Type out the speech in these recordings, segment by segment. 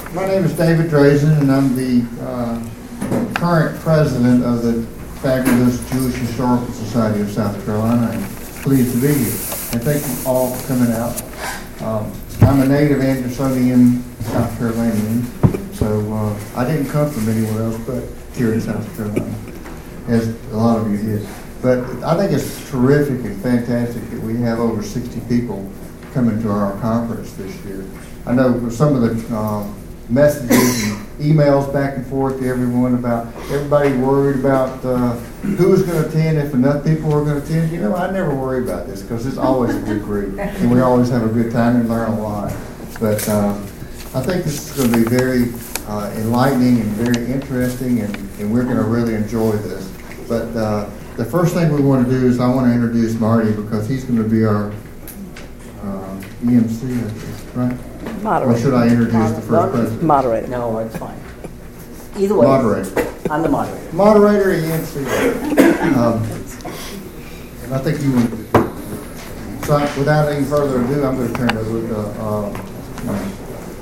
My name is David Drazen, and I'm the current president of the fabulous Jewish Historical Society of South Carolina. I'm pleased to be here, and thank you all for coming out. I'm a native Andersonian South Carolinian, so I didn't come from anywhere else but here in South Carolina, as a lot of you did. But I think it's terrific and fantastic that we have over 60 people coming to our conference this year. I know some of the messages and emails back and forth to everyone about everybody worried about who was going to attend, if enough people were going to attend. You know, I never worry about this because it's always a good group, and we always have a good time and learn a lot. But I think this is going to be very enlightening and very interesting, and we're going to really enjoy this. But the first thing we want to do is I want to introduce Marty because he's going to be our EMC, I guess, right? Moderator. Or should I introduce the first president? Moderator. No, it's fine. Either way. Moderator. I'm the moderator. Moderator, EMC. And I think you want to. So without any further ado, I'm going to turn it over to Mike.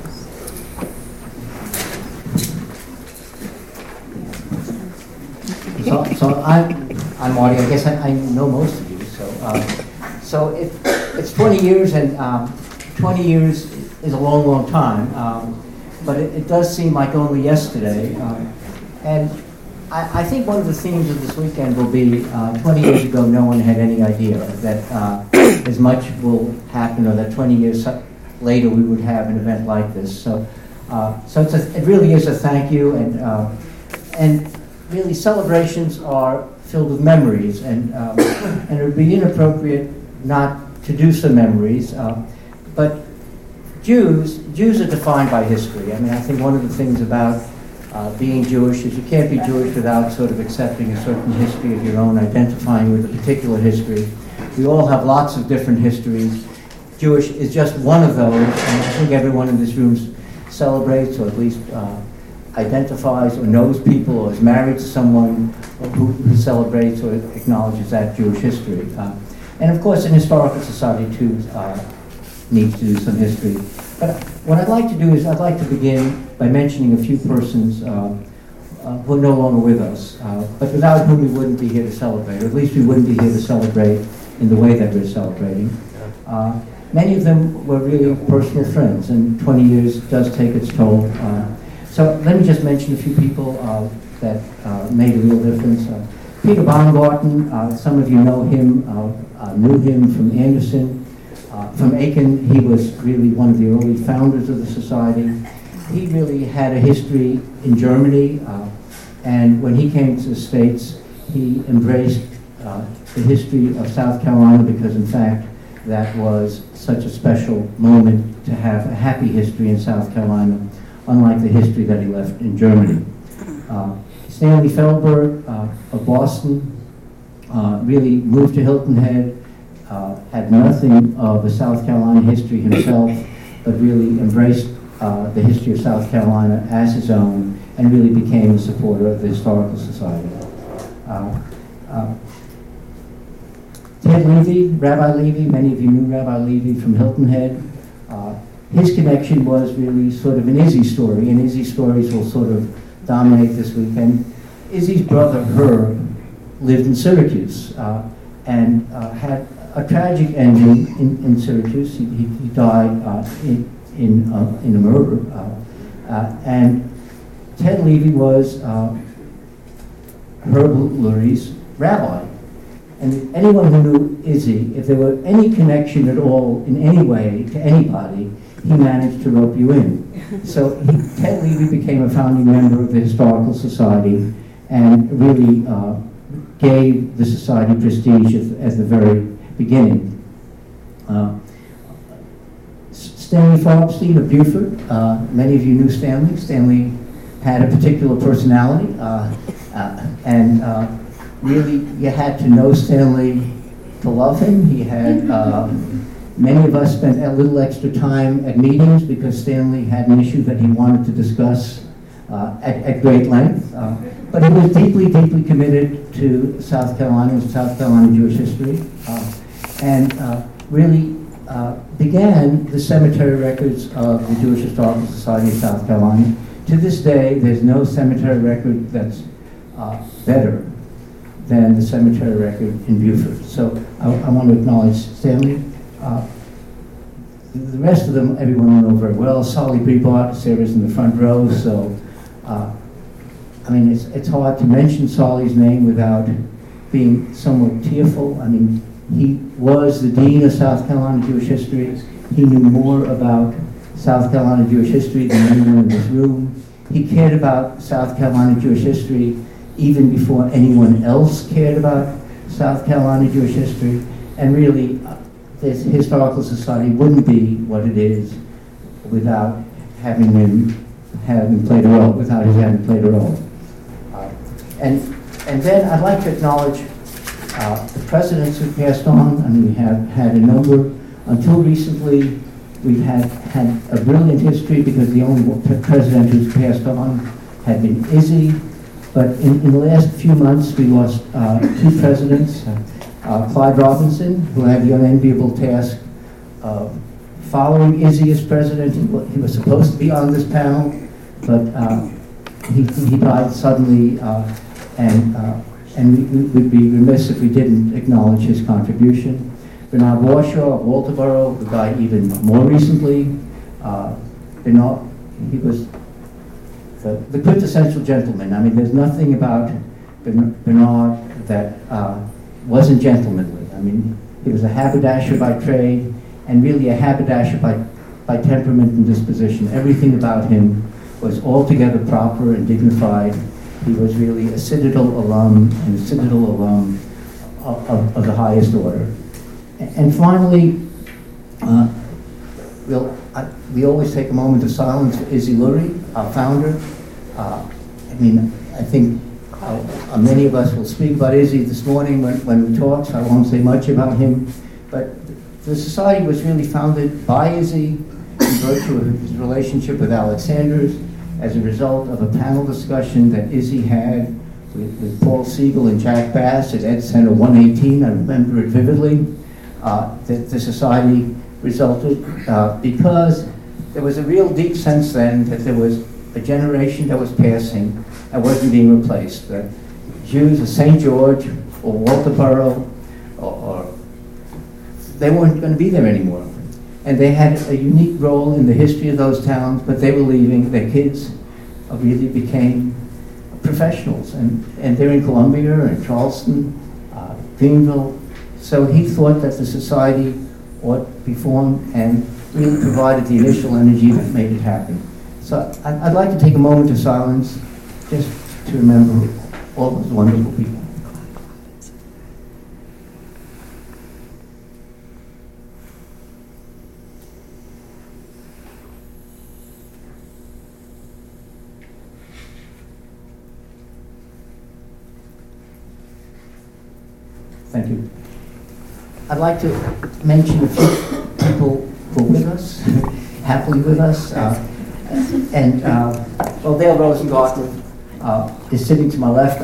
So I'm Marty. I guess I know most of you. So it's 20 years, and 20 years is a long, long time. But it does seem like only yesterday. And I think one of the themes of this weekend will be 20 years ago, no one had any idea that as much will happen, or that 20 years later we would have an event like this. So it really is a thank you, and really celebrations are filled with memories, and it would be inappropriate not to do some memories. But Jews are defined by history. I mean, I think one of the things about being Jewish is you can't be Jewish without sort of accepting a certain history of your own, identifying with a particular history. We all have lots of different histories. Jewish is just one of those, and I think everyone in this room celebrates, or at least identifies or knows people or is married to someone who celebrates or acknowledges that Jewish history. And of course, an historical society too needs to do some history. But what I'd like to do is I'd like to begin by mentioning a few persons who are no longer with us, but without whom we wouldn't be here to celebrate, or at least we wouldn't be here to celebrate in the way that we're celebrating. Many of them were really personal friends, and 20 years does take its toll. So let me just mention a few people that made a real difference. Peter Baumgarten, some of you know him, knew him from Anderson. From Aiken, he was really one of the early founders of the society. He really had a history in Germany, and when he came to the States, he embraced the history of South Carolina because, in fact, that was such a special moment to have a happy history in South Carolina, unlike the history that he left in Germany. Stanley Feldberg of Boston really moved to Hilton Head, had nothing of a South Carolina history himself, but really embraced the history of South Carolina as his own, and really became a supporter of the Historical Society. Ted Levy, Rabbi Levy, many of you knew Rabbi Levy from Hilton Head. His connection was really sort of an Izzy story, and Izzy stories will sort of dominate this weekend. Izzy's brother, Herb, lived in Syracuse and had a tragic ending in Syracuse. He died in a murder. And Ted Levy was Herb Lurie's rabbi. And anyone who knew Izzy, if there were any connection at all in any way to anybody, he managed to rope you in. So Ted Levy became a founding member of the Historical Society and really gave the society prestige at the very beginning. Stanley Farbstein of Beaufort. Many of you knew Stanley. Stanley had a particular personality, and really you had to know Stanley to love him. He had many of us spent a little extra time at meetings because Stanley had an issue that he wanted to discuss at great length. But he was deeply, deeply committed to South Carolina and South Carolina Jewish history, and really began the cemetery records of the Jewish Historical Society of South Carolina. To this day, there's no cemetery record that's better than the cemetery record in Beaufort. So I want to acknowledge Stanley. The rest of them, everyone will know very well. Solly Breitbart, Sarah's in the front row, so I mean, it's hard to mention Solly's name without being somewhat tearful. I mean, he was the Dean of South Carolina Jewish History. He knew more about South Carolina Jewish history than anyone in this room. He cared about South Carolina Jewish history even before anyone else cared about South Carolina Jewish history. And really, this Historical Society wouldn't be what it is without having played a role, without his having played a role. And then I'd like to acknowledge the presidents who passed on. I mean, we have had a number. Until recently, we've had a brilliant history because the only president who's passed on had been Izzy. But in the last few months, we lost two presidents. Clyde Robinson, who had the unenviable task of following Izzy as president. He was supposed to be on this panel, but he died suddenly, and we'd be remiss if we didn't acknowledge his contribution. Bernard Warshaw of Walterboro, who died even more recently. Bernard, he was the quintessential gentleman. I mean, there's nothing about Bernard that wasn't gentlemanly. I mean, he was a haberdasher by trade, and really a haberdasher by temperament and disposition. Everything about him was altogether proper and dignified. He was really a Citadel alum, and a Citadel alum of the highest order. And finally, we always take a moment of silence for Izzy Lurie, our founder. I mean, I think many of us will speak about Izzy this morning when we talk, so I won't say much about him. But the society was really founded by Izzy in virtue of his relationship with Alex Sanders as a result of a panel discussion that Izzy had with Paul Siegel and Jack Bass at Ed Center 118. I remember it vividly. That the society resulted because there was a real deep sense then that there was a generation that was passing and wasn't being replaced. That Jews of St. George or Walterboro or they weren't going to be there anymore. And they had a unique role in the history of those towns, but they were leaving. Their kids really became professionals, and they're in Columbia and Charleston, Greenville. So he thought that the society ought to be formed and really provided the initial energy that made it happen. So I'd like to take a moment of silence just to remember all those wonderful people. Thank you. I'd like to mention a few people who are with us, happily with us. Well, Dale Rosengarten is sitting to my left.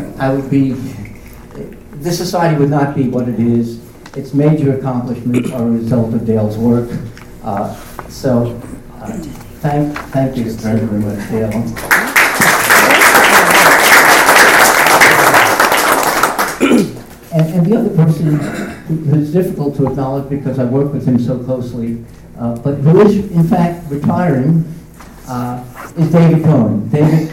This society would not be what it is. Its major accomplishments are a result of Dale's work. Thank you very, very much, Dale. And the other person who's difficult to acknowledge because I work with him so closely, but who is in fact retiring, is David Cohen. David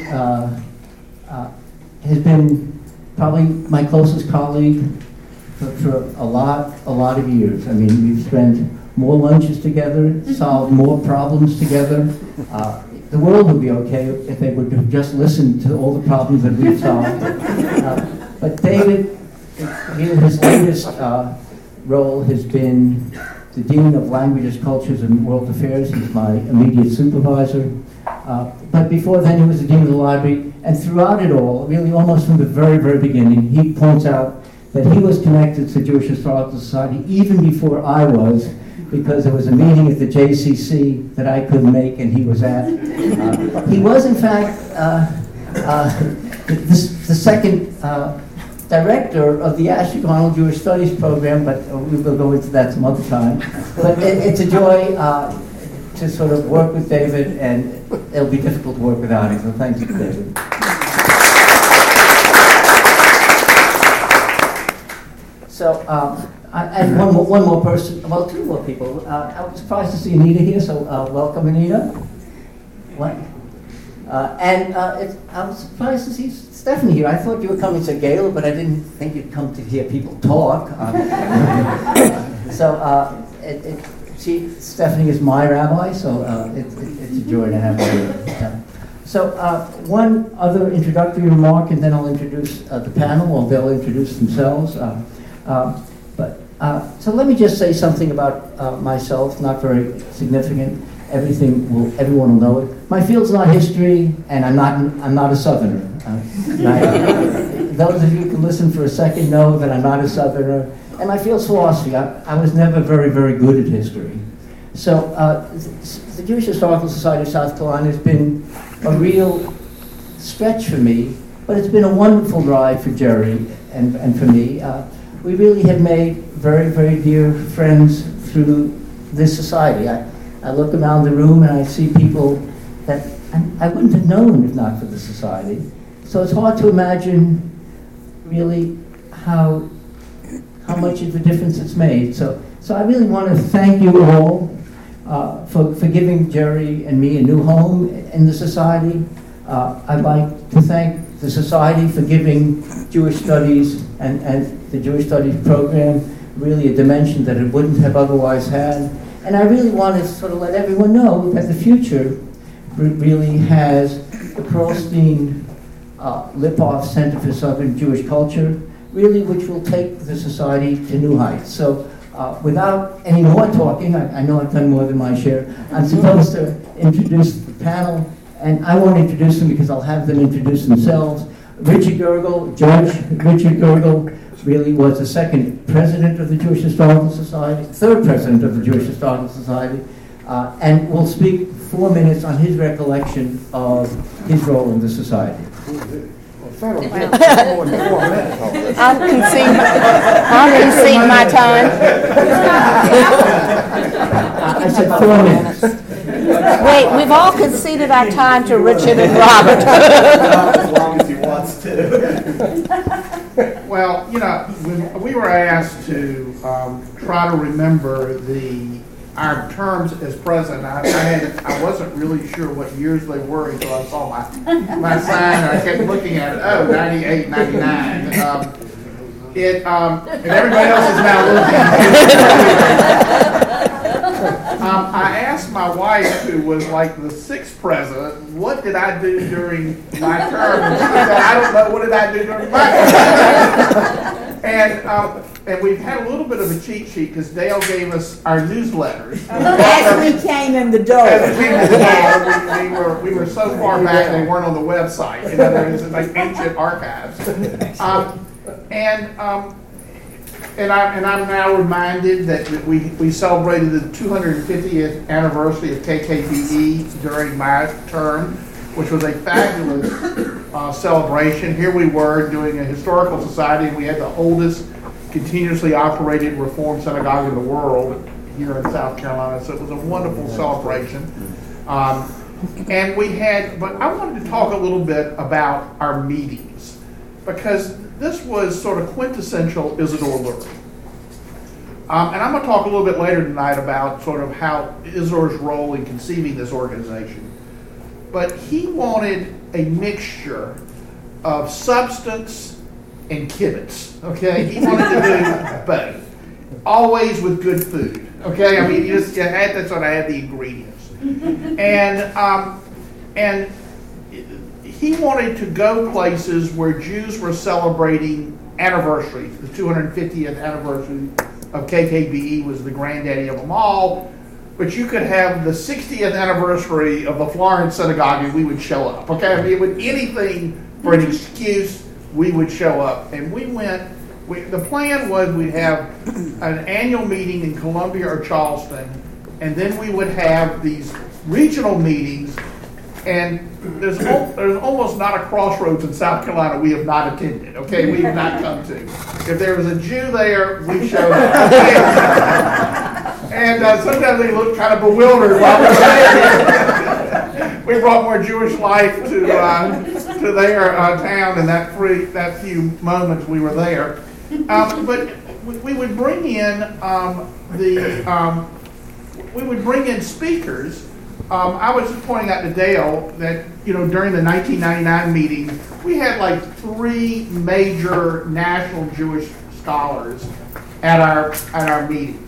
has been probably my closest colleague for a lot of years. I mean, we've spent more lunches together, solved more problems together. The world would be okay if they would have just listened to all the problems that we've solved. But David, his latest role has been the Dean of Languages, Cultures, and World Affairs. He's my immediate supervisor. But before then, he was the Dean of the Library. And throughout it all, really almost from the very, very beginning, he points out that he was connected to Jewish Historical Society even before I was, because there was a meeting at the JCC that I couldn't make and he was at. He was, in fact, the second director of the Ashley Arnold Jewish Studies program, but we will go into that some other time. But it's a joy to sort of work with David, and it'll be difficult to work without him. So thank you, David. So, and one more person, well, two more people. I was surprised to see Anita here, so welcome, Anita. What? I was surprised to see Stephanie here. I thought you were coming to Gala, but I didn't think you'd come to hear people talk. Stephanie is my rabbi, so it's a joy to have her here. So one other introductory remark, and then I'll introduce the panel, or they'll introduce themselves. So let me just say something about myself, not very significant. Everyone will know it. My field's not history, and I'm not a Southerner. Those of you who can listen for a second know that I'm not a Southerner. And my field's philosophy. I was never very, very good at history. So the Jewish Historical Society of South Carolina has been a real stretch for me, but it's been a wonderful ride for Jerry and for me. We really have made very, very dear friends through this society. I look around the room and I see people that I wouldn't have known if not for the society. So it's hard to imagine really how much of a difference it's made. So I really want to thank you all for giving Jerry and me a new home in the society. I'd like to thank the society for giving Jewish Studies and the Jewish Studies program really a dimension that it wouldn't have otherwise had. And I really want to sort of let everyone know that the future really has the Pearlstein Lipoff Center for Southern Jewish Culture, really which will take the society to new heights. So without any more talking, I know I've done more than my share, I'm supposed to introduce the panel, and I won't introduce them because I'll have them introduce themselves. Richard Gergel, Judge Richard Gergel, really was the second president of the Jewish Historical Society, third president of the Jewish Historical Society, and will speak 4 minutes on his recollection of his role in the society. I'll concede my time. I said 4 minutes. Wait, we've all conceded our time to Richard and Robert. As long as he wants to. Well, when we were asked to try to remember our terms as president, I wasn't really sure what years they were until I saw my sign, and I kept looking at it. 98, 99. And everybody else is now looking. I asked my wife, who was like the 6th president, what did I do during my term? And she said, I don't know, what did I do during my term? And we've had a little bit of a cheat sheet because Dale gave us our newsletters. As we came in the door. We were so far back they weren't on the website. There's like ancient archives. And I'm now reminded that we celebrated the 250th anniversary of KKPE during my term, which was a fabulous celebration. Here we were doing a historical society, and we had the oldest continuously operated Reform synagogue in the world here in South Carolina. So it was a wonderful celebration. And but I wanted to talk a little bit about our meetings, because this was sort of quintessential Isidore Lurie. And I'm going to talk a little bit later tonight about sort of how Isidore's role in conceiving this organization. But he wanted a mixture of substance and kibitz, okay? He wanted to do both, always with good food, okay? I mean, you had to sort of have the ingredients. And he wanted to go places where Jews were celebrating anniversaries. The 250th anniversary of KKBE was the granddaddy of them all. But you could have the 60th anniversary of the Florence Synagogue and we would show up. Okay, I mean, with anything for an excuse, we would show up. And we went, the plan was we'd have an annual meeting in Columbia or Charleston, and then we would have these regional meetings And there's almost not a crossroads in South Carolina we have not attended, okay, we have not come to. If there was a Jew there, we showed up. And sometimes they look kind of bewildered while we're there. We brought more Jewish life to their town in that few moments we were there. But we would bring in we would bring in speakers. I was just pointing out to Dale that, during the 1999 meeting, we had like 3 major national Jewish scholars at our meetings.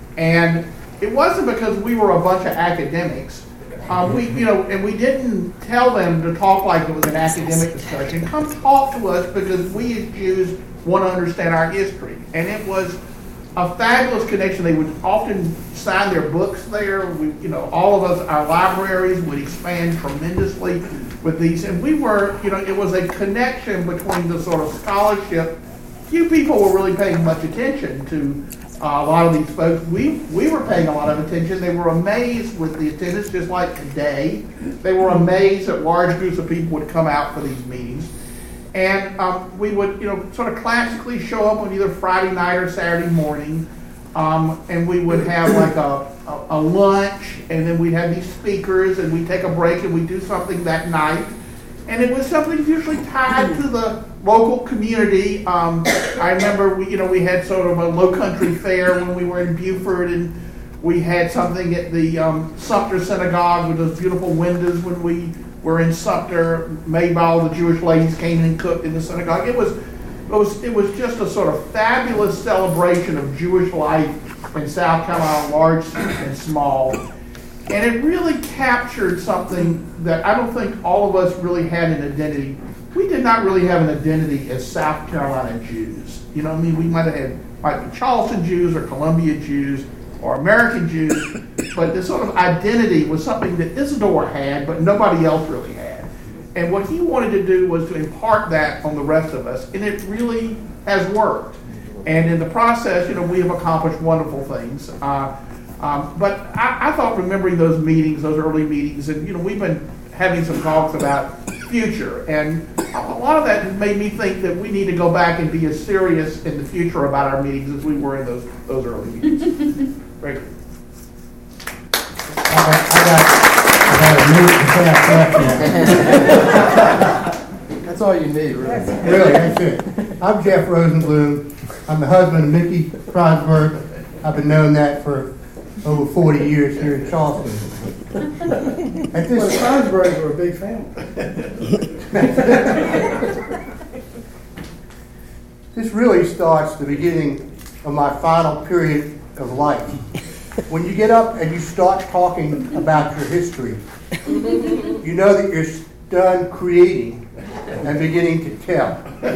And it wasn't because we were a bunch of academics. And we didn't tell them to talk like it was an academic discussion. Come talk to us because we as Jews want to understand our history. And it was a fabulous connection. They would often sign their books there. All of us, our libraries would expand tremendously with these. And we were, it was a connection between the sort of scholarship. Few people were really paying much attention to a lot of these folks. We were paying a lot of attention. They were amazed with the attendance, just like today. They were amazed that large groups of people would come out for these meetings. And we would, sort of classically show up on either Friday night or Saturday morning, and we would have like a lunch, and then we'd have these speakers, and we'd take a break, and we'd do something that night. And it was something usually tied to the local community. I remember we had sort of a low country fair when we were in Beaufort, and we had something at the Sumter Synagogue with those beautiful windows when we were in Sumter, made by all the Jewish ladies came in and cooked in the synagogue. It was just a sort of fabulous celebration of Jewish life in South Carolina, large and small. And it really captured something that I don't think all of us really had an identity. We did not really have an identity as South Carolina Jews. We might be Charleston Jews or Columbia Jews or American Jews, but this sort of identity was something that Isidore had, but nobody else really had. And what he wanted to do was to impart that on the rest of us, and it really has worked. And in the process, we have accomplished wonderful things. But I thought, remembering those meetings, those early meetings, and we've been having some talks about future, and a lot of that made me think that we need to go back and be as serious in the future about our meetings as we were in those early meetings. Great. I got a new That's all you need, really. Really, that's it. I'm Jeff Rosenblum. I'm the husband of Mickey Frosberg. I've been knowing that for over 40 years here in Charleston. The Frosbergs were a big family. This really starts the beginning of my final period of life. When you get up and you start talking about your history, you know that you're done creating and beginning to tell.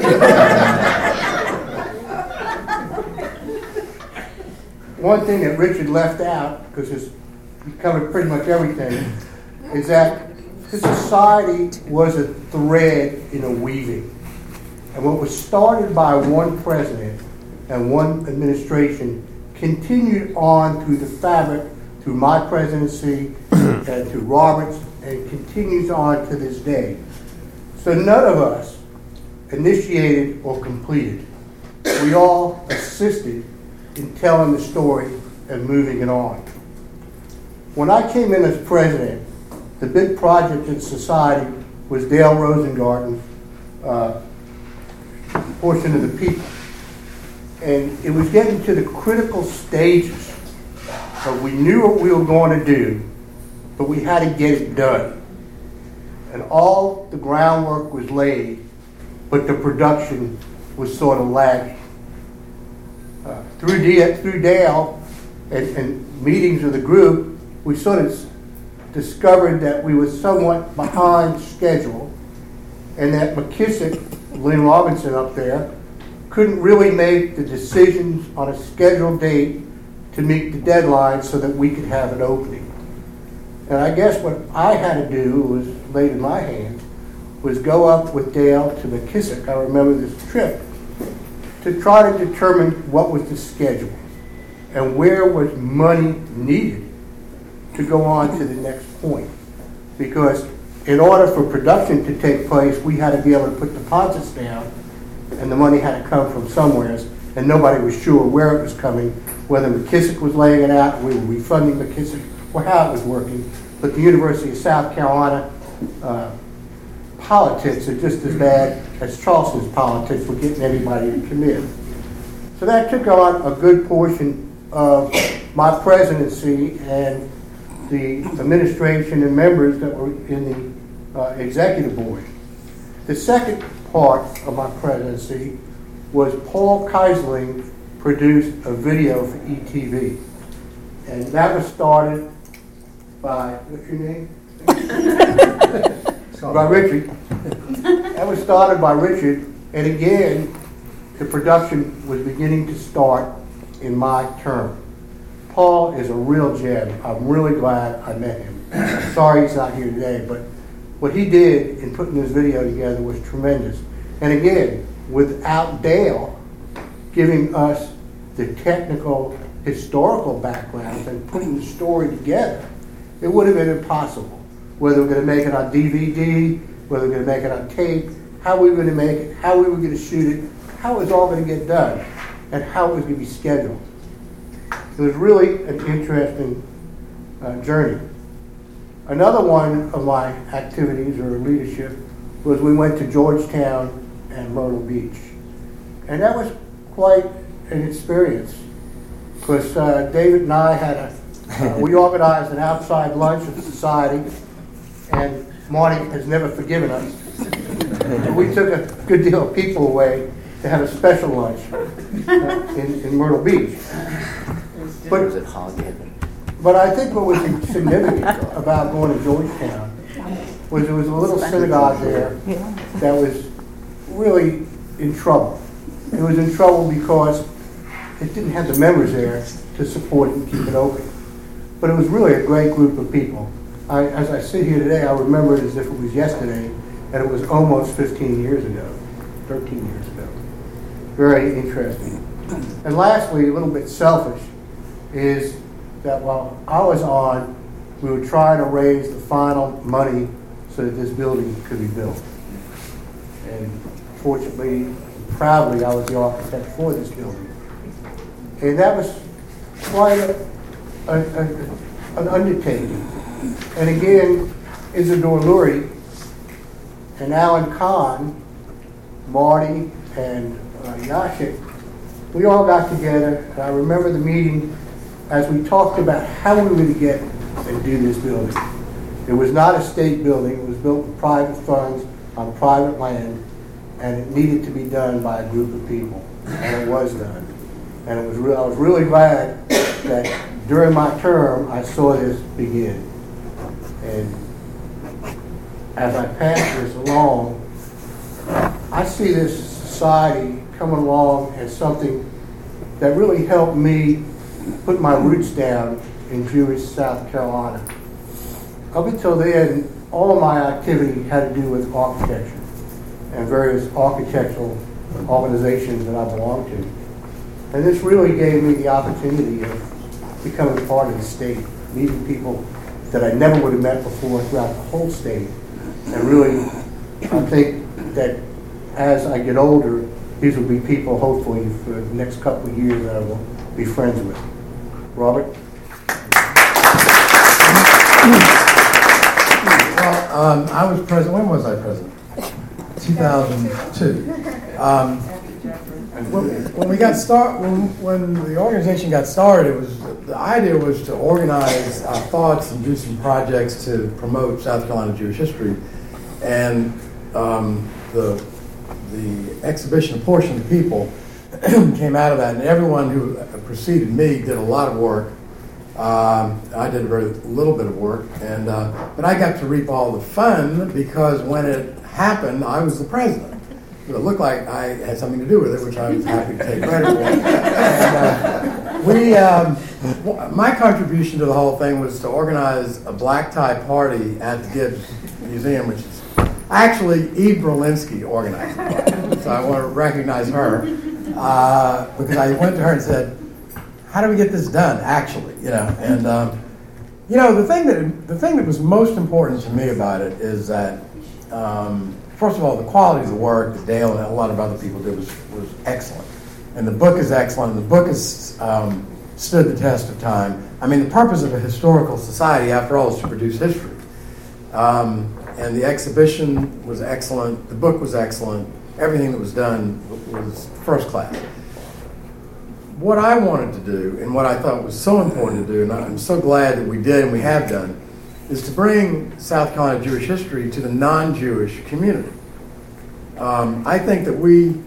One thing that Richard left out, because he covered pretty much everything, is that this society was a thread in a weaving. And what was started by one president and one administration continued on through the fabric, through my presidency and through Robert's, and continues on to this day. So none of us initiated or completed. We all assisted in telling the story and moving it on. When I came in as president, the big project in society was Dale Rosengarten's portion of the people. And it was getting to the critical stages of we knew what we were going to do, but we had to get it done. And all the groundwork was laid, but the production was sort of lagging. Through Dale and meetings of the group, we sort of discovered that we were somewhat behind schedule, and that McKissick, Lynn Robinson up there, couldn't really make the decisions on a scheduled date to meet the deadline so that we could have an opening. And I guess what I had to do, was laid in my hands, was go up with Dale to McKissick. I remember this trip, to try to determine what was the schedule and where was money needed to go on to the next point. Because in order for production to take place, we had to be able to put deposits down, and the money had to come from somewhere, and nobody was sure where it was coming, whether McKissick was laying it out, we were refunding McKissick, or how it was working. But the University of South Carolina politics are just as bad as Charleston's politics for getting anybody to commit. So that took on a good portion of my presidency and the administration and members that were in the executive board. The second part of my presidency was Paul Keisling produced a video for ETV. And that was started by, what's your name? By Richard. That was started by Richard, and again, the production was beginning to start in my term. Paul is a real gem. I'm really glad I met him. Sorry he's not here today, but what he did in putting this video together was tremendous. And again, without Dale giving us the technical, historical backgrounds and putting the story together, it would have been impossible. Whether we're going to make it on DVD, whether we're going to make it on tape, how we were going to make it, how we were going to shoot it, how it was all going to get done, and how it was going to be scheduled. It was really an interesting journey. Another one of my activities or leadership was we went to Georgetown and Myrtle Beach. And that was quite an experience, because David and I had we organized an outside lunch at the society, and Marty has never forgiven us. We took a good deal of people away to have a special lunch in Myrtle Beach. But I think what was significant about going to Georgetown was there was a little synagogue there that was really in trouble. It was in trouble because it didn't have the members there to support it and keep it open. But it was really a great group of people. As I sit here today, I remember it as if it was yesterday, and it was almost 15 years ago, 13 years ago. Very interesting. And lastly, a little bit selfish, is that while I was on, we were trying to raise the final money so that this building could be built. And fortunately, proudly, I was the architect for this building. And that was quite an undertaking. And again, Isidore Lurie and Alan Kahn, Marty and Yashik, we all got together, and I remember the meeting as we talked about how we were going to get and do this building. It was not a state building, it was built with private funds on private land, and it needed to be done by a group of people, and it was done. And I was really glad that during my term, I saw this begin. And as I pass this along, I see this society coming along as something that really helped me put my roots down in Jewish South Carolina. Up until then, all of my activity had to do with architecture and various architectural organizations that I belonged to. And this really gave me the opportunity of becoming part of the state, meeting people that I never would have met before throughout the whole state. And really, I think that as I get older, these will be people, hopefully, for the next couple of years that I will be friends with. Robert? Well, I was president. When was I president? 2002. When we got when the organization got started, the idea was to organize our thoughts and do some projects to promote South Carolina Jewish history, and the exhibition portion of people came out of that, and everyone who preceded me did a lot of work. I did a very little bit of work, and but I got to reap all the fun because when it happened, I was the president. It looked like I had something to do with it, which I was happy to take credit for. And, my contribution to the whole thing was to organize a black tie party at the Gibbs Museum, which is actually Eve Berlinski organized it. So I want to recognize her because I went to her and said, "How do we get this done?" Actually, and You know, the thing that was most important to me about it is that, first of all, the quality of the work that Dale and a lot of other people did was excellent. And the book is excellent. And the book has stood the test of time. I mean, the purpose of a historical society, after all, is to produce history. And the exhibition was excellent. The book was excellent. Everything that was done was first class. What I wanted to do, and what I thought was so important to do, and I'm so glad that we did and we have done, is to bring South Carolina Jewish history to the non-Jewish community. I think that we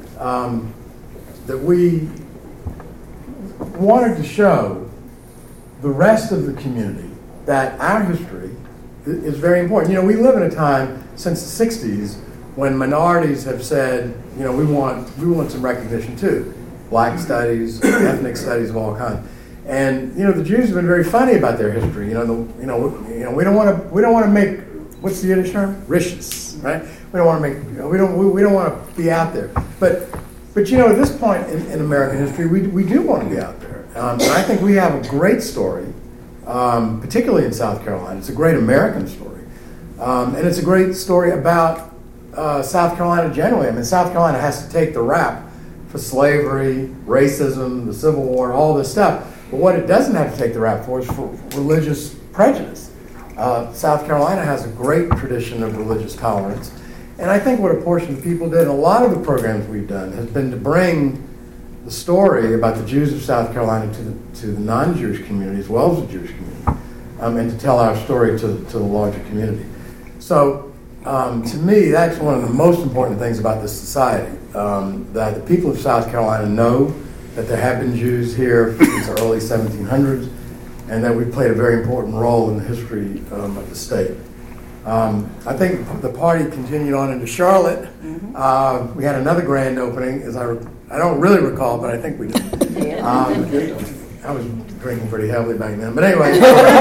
wanted to show the rest of the community that our history is very important. You know, we live in a time since the 60s when minorities have said, you know, we want some recognition too. Black studies, ethnic studies of all kinds. And you know, the Jews have been very funny about their history. We don't want to make, what's the Yiddish term? Rishis, right? We don't want to make, we don't want to be out there. But you know, at this point in American history, we do want to be out there. And I think we have a great story, particularly in South Carolina. It's a great American story, and it's a great story about South Carolina generally. I mean, South Carolina has to take the rap for slavery, racism, the Civil War, all this stuff. But what it doesn't have to take the rap for is for religious prejudice. South Carolina has a great tradition of religious tolerance. And I think what a portion of people did, and a lot of the programs we've done, has been to bring the story about the Jews of South Carolina to the non-Jewish community as well as the Jewish community, and to tell our story to the larger community. So to me, that's one of the most important things about this society, that the people of South Carolina know that there have been Jews here since the early 1700s, and that we played a very important role in the history of the state. I think the party continued on into Charlotte. Mm-hmm. We had another grand opening, I don't really recall, but I think we did. I was drinking pretty heavily back then. But anyway,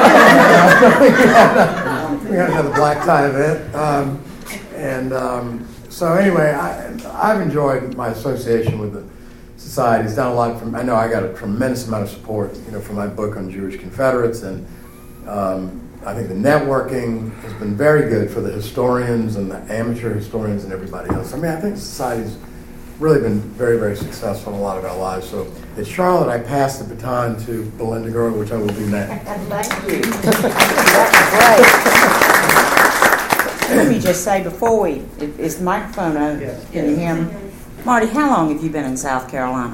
we had another black tie event. So anyway, I've enjoyed my association with the society. It's done a lot I know I got a tremendous amount of support, from my book on Jewish Confederates, and I think the networking has been very good for the historians and the amateur historians and everybody else. I mean, I think the society's really been very, very successful in a lot of our lives. So at Charlotte, I pass the baton to Belinda Gurley, which I will do now. Thank you. Let me just say before is the microphone on? Yes. Can you hear me? Marty, how long have you been in South Carolina?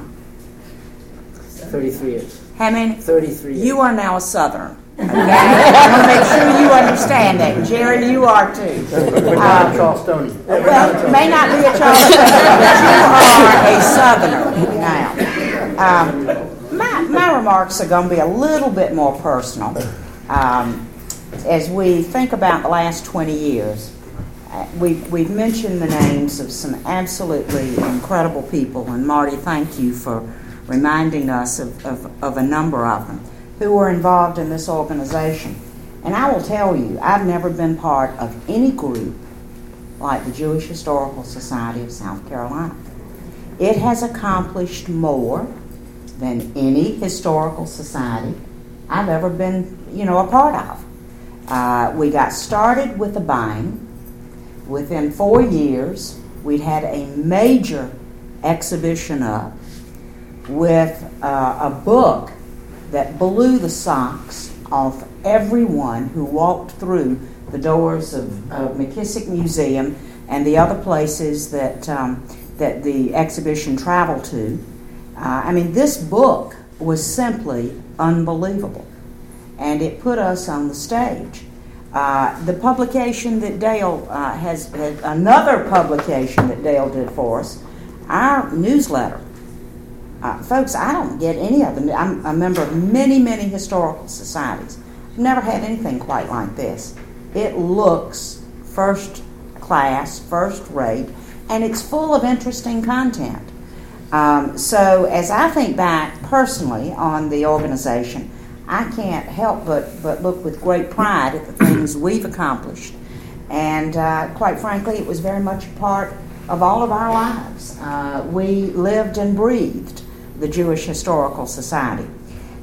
33 years. How many? 33 years. You are now a Southern. Okay? I want to make sure you understand that. Jerry, you are too. But not a Charlestonian. Well, may not be a Charlestonian, but you are a Southerner now. My remarks are going to be a little bit more personal. As we think about the last 20 years, we've mentioned the names of some absolutely incredible people, and Marty, thank you for reminding us of a number of them who were involved in this organization. And I will tell you, I've never been part of any group like the Jewish Historical Society of South Carolina. It has accomplished more than any historical society I've ever been, a part of. We got started with a bang. Within 4 years, we'd had a major exhibition up with a book that blew the socks off everyone who walked through the doors of McKissick Museum and the other places that the exhibition traveled to. This book was simply unbelievable, and it put us on the stage. The publication that Dale has another publication that Dale did for us, our newsletter. Folks, I don't get any of them. I'm a member of many, many historical societies. I've never had anything quite like this. It looks first class, first rate, and it's full of interesting content. So as I think back personally on the organization, I can't help but look with great pride at the things we've accomplished. And quite frankly, it was very much a part of all of our lives. We lived and breathed the Jewish Historical Society.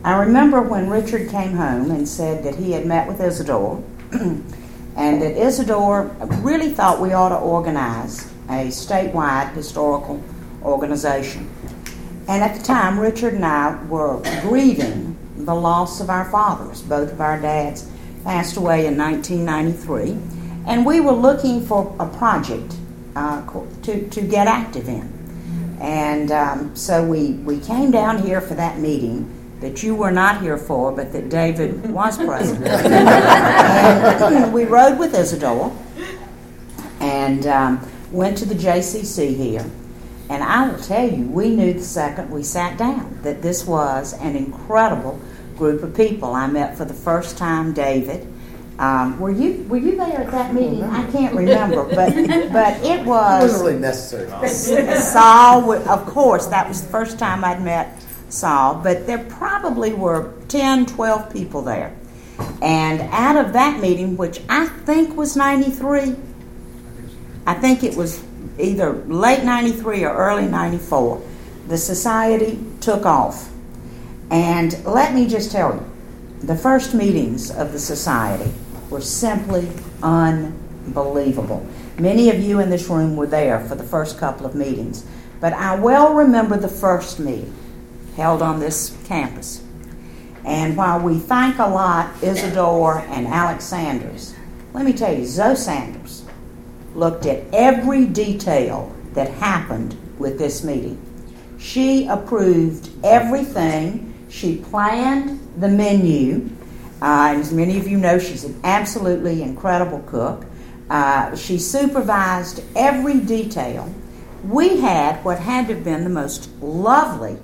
I remember when Richard came home and said that he had met with Isidore and that Isidore really thought we ought to organize a statewide historical organization. And at the time, Richard and I were grieving the loss of our fathers. Both of our dads passed away in 1993, and we were looking for a project to get active in. And so we came down here for that meeting that you were not here for, but that David was president. And we rode with Isidore and went to the JCC here. And I will tell you, we knew the second we sat down that this was an incredible group of people. I met for the first time David. Were you there at that meeting? I can't remember, but it was. It wasn't really necessary. Saul, of course, that was the first time I'd met Saul, but there probably were 10, 12 people there. And out of that meeting, which I think was 93, I think it was either late 93 or early 94, the society took off. And let me just tell you, the first meetings of the society were simply unbelievable. Many of you in this room were there for the first couple of meetings, but I well remember the first meeting held on this campus. And while we thank a lot Isidore and Alex Sanders, let me tell you, Zoe Sanders looked at every detail that happened with this meeting. She approved everything. She planned the menu. And as many of you know, she's an absolutely incredible cook. She supervised every detail. We had what had to have been the most lovely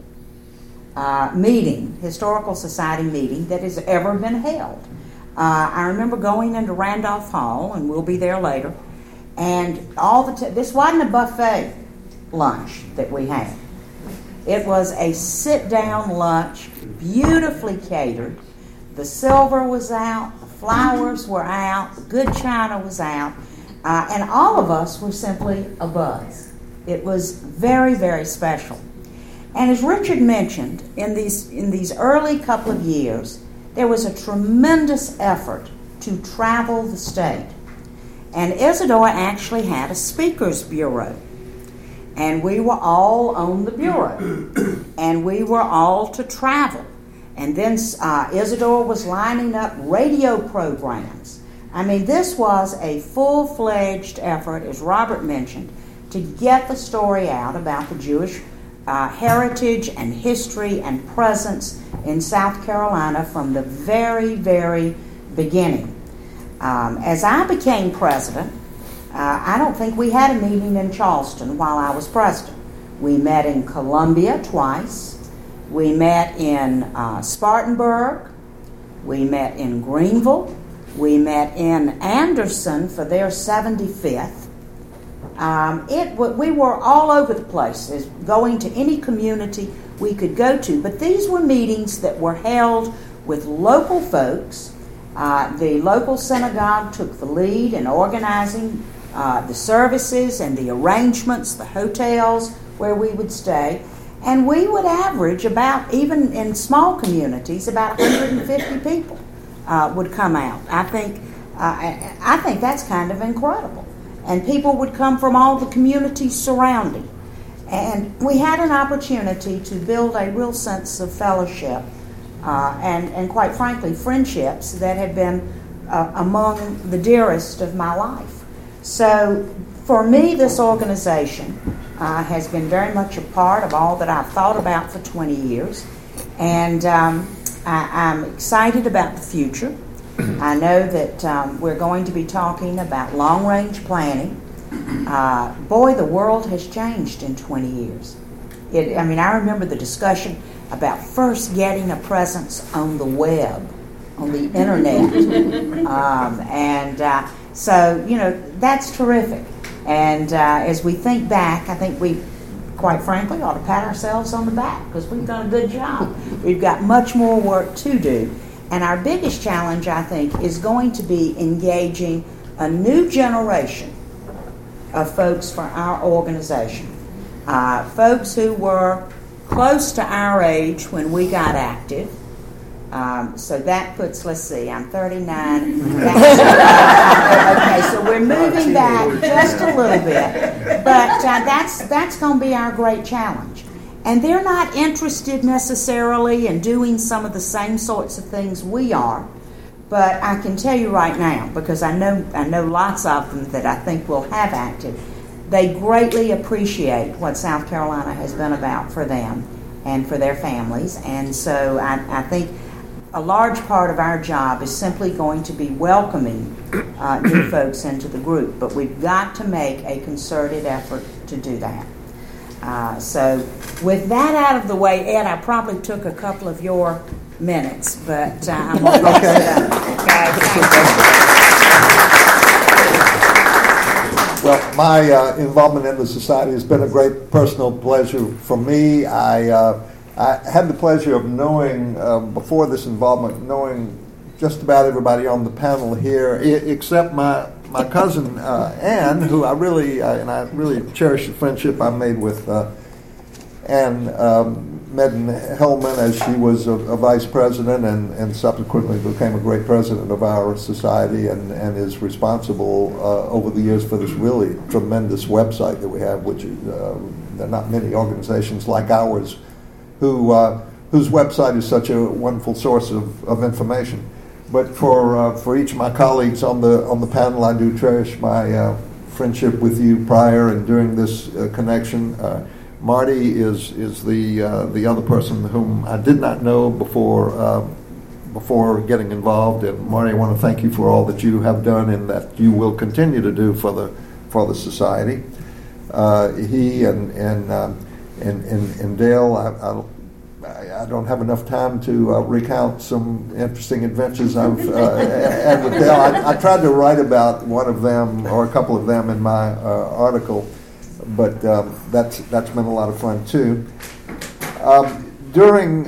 historical society meeting that has ever been held. I remember going into Randolph Hall, and we'll be there later, and this wasn't a buffet lunch that we had. It was a sit-down lunch, beautifully catered. The silver was out, the flowers were out, the good china was out, and all of us were simply abuzz. It was very, very special. And as Richard mentioned, in these early couple of years, there was a tremendous effort to travel the state. And Isidore actually had a speakers bureau. And we were all on the bureau. And we were all to travel. And then Isidore was lining up radio programs. I mean, this was a full-fledged effort, as Robert mentioned, to get the story out about the Jewish heritage and history and presence in South Carolina from the very, very beginning. As I became president, I don't think we had a meeting in Charleston while I was president. We met in Columbia twice. We met in Spartanburg. We met in Greenville. We met in Anderson for their 75th. We were all over the place, going to any community we could go to. But these were meetings that were held with local folks. The local synagogue took the lead in organizing the services and the arrangements, the hotels where we would stay. And we would average about, even in small communities, about 150 people would come out. I think that's kind of incredible. And people would come from all the communities surrounding. And we had an opportunity to build a real sense of fellowship and quite frankly, friendships that have been among the dearest of my life. So for me, this organization has been very much a part of all that I've thought about for 20 years. And I'm excited about the future. I know that we're going to be talking about long-range planning. Boy, the world has changed in 20 years. I remember the discussion about first getting a presence on the web, on the internet. So, that's terrific. And as we think back, I think we, quite frankly, ought to pat ourselves on the back because we've done a good job. We've got much more work to do. And our biggest challenge, I think, is going to be engaging a new generation of folks for our organization. Folks who were close to our age when we got active, So that puts, let's see, I'm 39. Okay, so we're moving back just a little bit. But that's going to be our great challenge. And they're not interested necessarily in doing some of the same sorts of things we are. But I can tell you right now, because I know lots of them that I think will have active, they greatly appreciate what South Carolina has been about for them and for their families. And so I think a large part of our job is simply going to be welcoming new folks into the group. But we've got to make a concerted effort to do that. So with that out of the way, Ed, I probably took a couple of your minutes, but I'm going to wrap it up. Well, my involvement in the society has been a great personal pleasure for me. I had the pleasure of knowing, before this involvement, knowing just about everybody on the panel here, except my cousin Ann, who I really cherish the friendship I made with Ann Medden-Hellman as she was a vice president and subsequently became a great president of our society and is responsible over the years for this really tremendous website that we have, which there are not many organizations like ours whose website is such a wonderful source of information. But for each of my colleagues on the panel, I do cherish my friendship with you prior and during this connection. Marty is the other person whom I did not know before getting involved. And Marty, I want to thank you for all that you have done and that you will continue to do for the society. He and Dale, I don't have enough time to recount some interesting adventures I've had with Dale. I tried to write about one of them or a couple of them in my article, but that's been a lot of fun too. During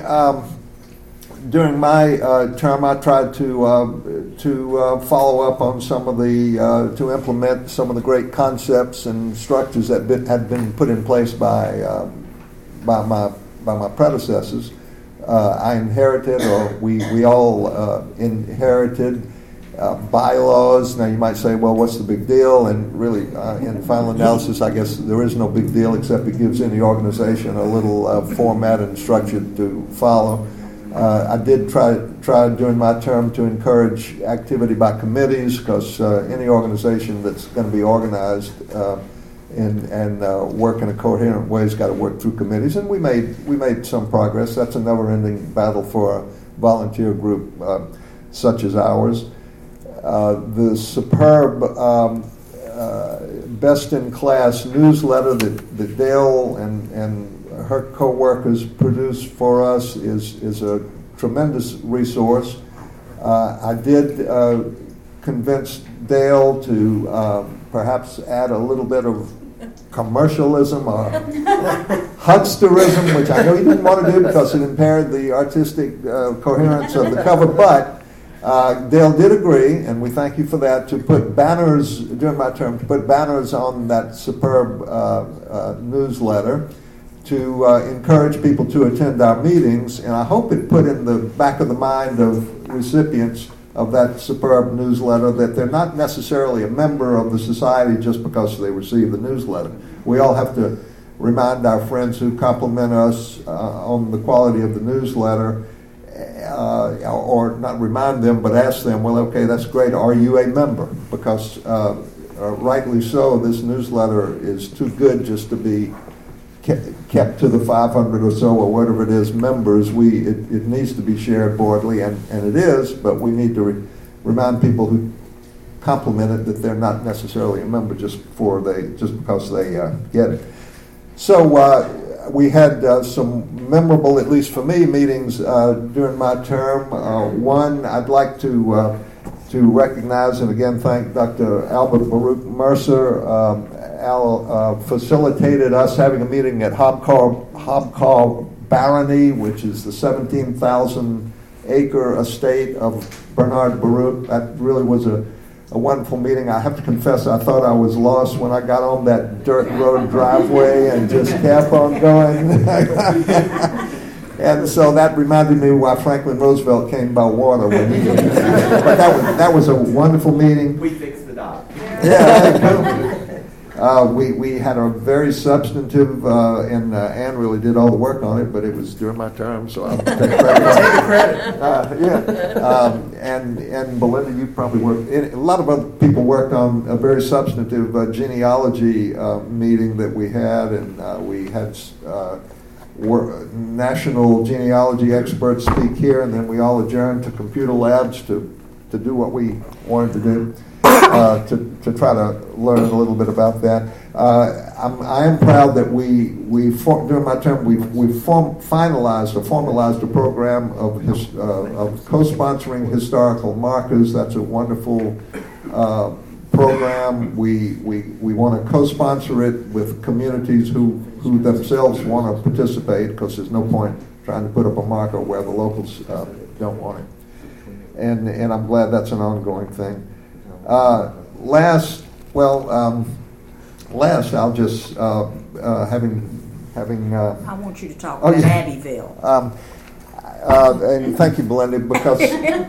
my term, I tried to follow up on some of to implement some of the great concepts and structures that had been put in place by my predecessors. I inherited, or we all inherited bylaws. Now you might say, well, what's the big deal? And really, in final analysis, I guess there is no big deal except it gives any organization a little format and structure to follow. I did try during my term to encourage activity by committees, because any organization that's going to be organized and work in a coherent way has got to work through committees, and we made some progress. That's a never-ending battle for a volunteer group such as ours. The superb best-in-class newsletter that Dale and her co-workers produce for us is a tremendous resource. I did convince Dale to perhaps add a little bit of commercialism or hucksterism, which I know he didn't want to do because it impaired the artistic coherence of the cover, but Dale did agree, and we thank you for that, to put banners, during my term, to put banners on that superb newsletter to encourage people to attend our meetings, and I hope it put in the back of the mind of recipients of that superb newsletter that they're not necessarily a member of the society just because they receive the newsletter. We all have to remind our friends who compliment us on the quality of the newsletter, or not remind them, but ask them, well, okay, that's great, are you a member? Because rightly so, this newsletter is too good just to be kept to the 500 or so, or whatever it is, members. It needs to be shared broadly, and it is, but we need to remind people who compliment it that they're not necessarily a member just because they get it. So we had some memorable, at least for me, meetings during my term. One, I'd like to recognize and again thank Dr. Albert Baruch Mercer. Al facilitated us having a meeting at Hobcaw Barony, which is the 17,000-acre estate of Bernard Baruch. That really was a wonderful meeting. I have to confess, I thought I was lost when I got on that dirt road driveway and just kept on going. And so that reminded me why Franklin Roosevelt came by water when he did. But that was a wonderful meeting. We fixed the dock. We had a very substantive, and Ann really did all the work on it, but it was during my term, so I'll take credit. And Belinda, you probably worked. A lot of other people worked on a very substantive genealogy meeting that we had, and we had national genealogy experts speak here, and then we all adjourned to computer labs to do what we wanted to do. To try to learn a little bit about that. I am proud that during my term we formalized a program of co-sponsoring historical markers. That's a wonderful program. We want to co-sponsor it with communities who themselves want to participate, because there's no point trying to put up a marker where the locals don't want it. And I'm glad that's an ongoing thing. Last, I'll just having. I want you to talk Oh, about yeah. Abbeville. And thank you, Belinda, because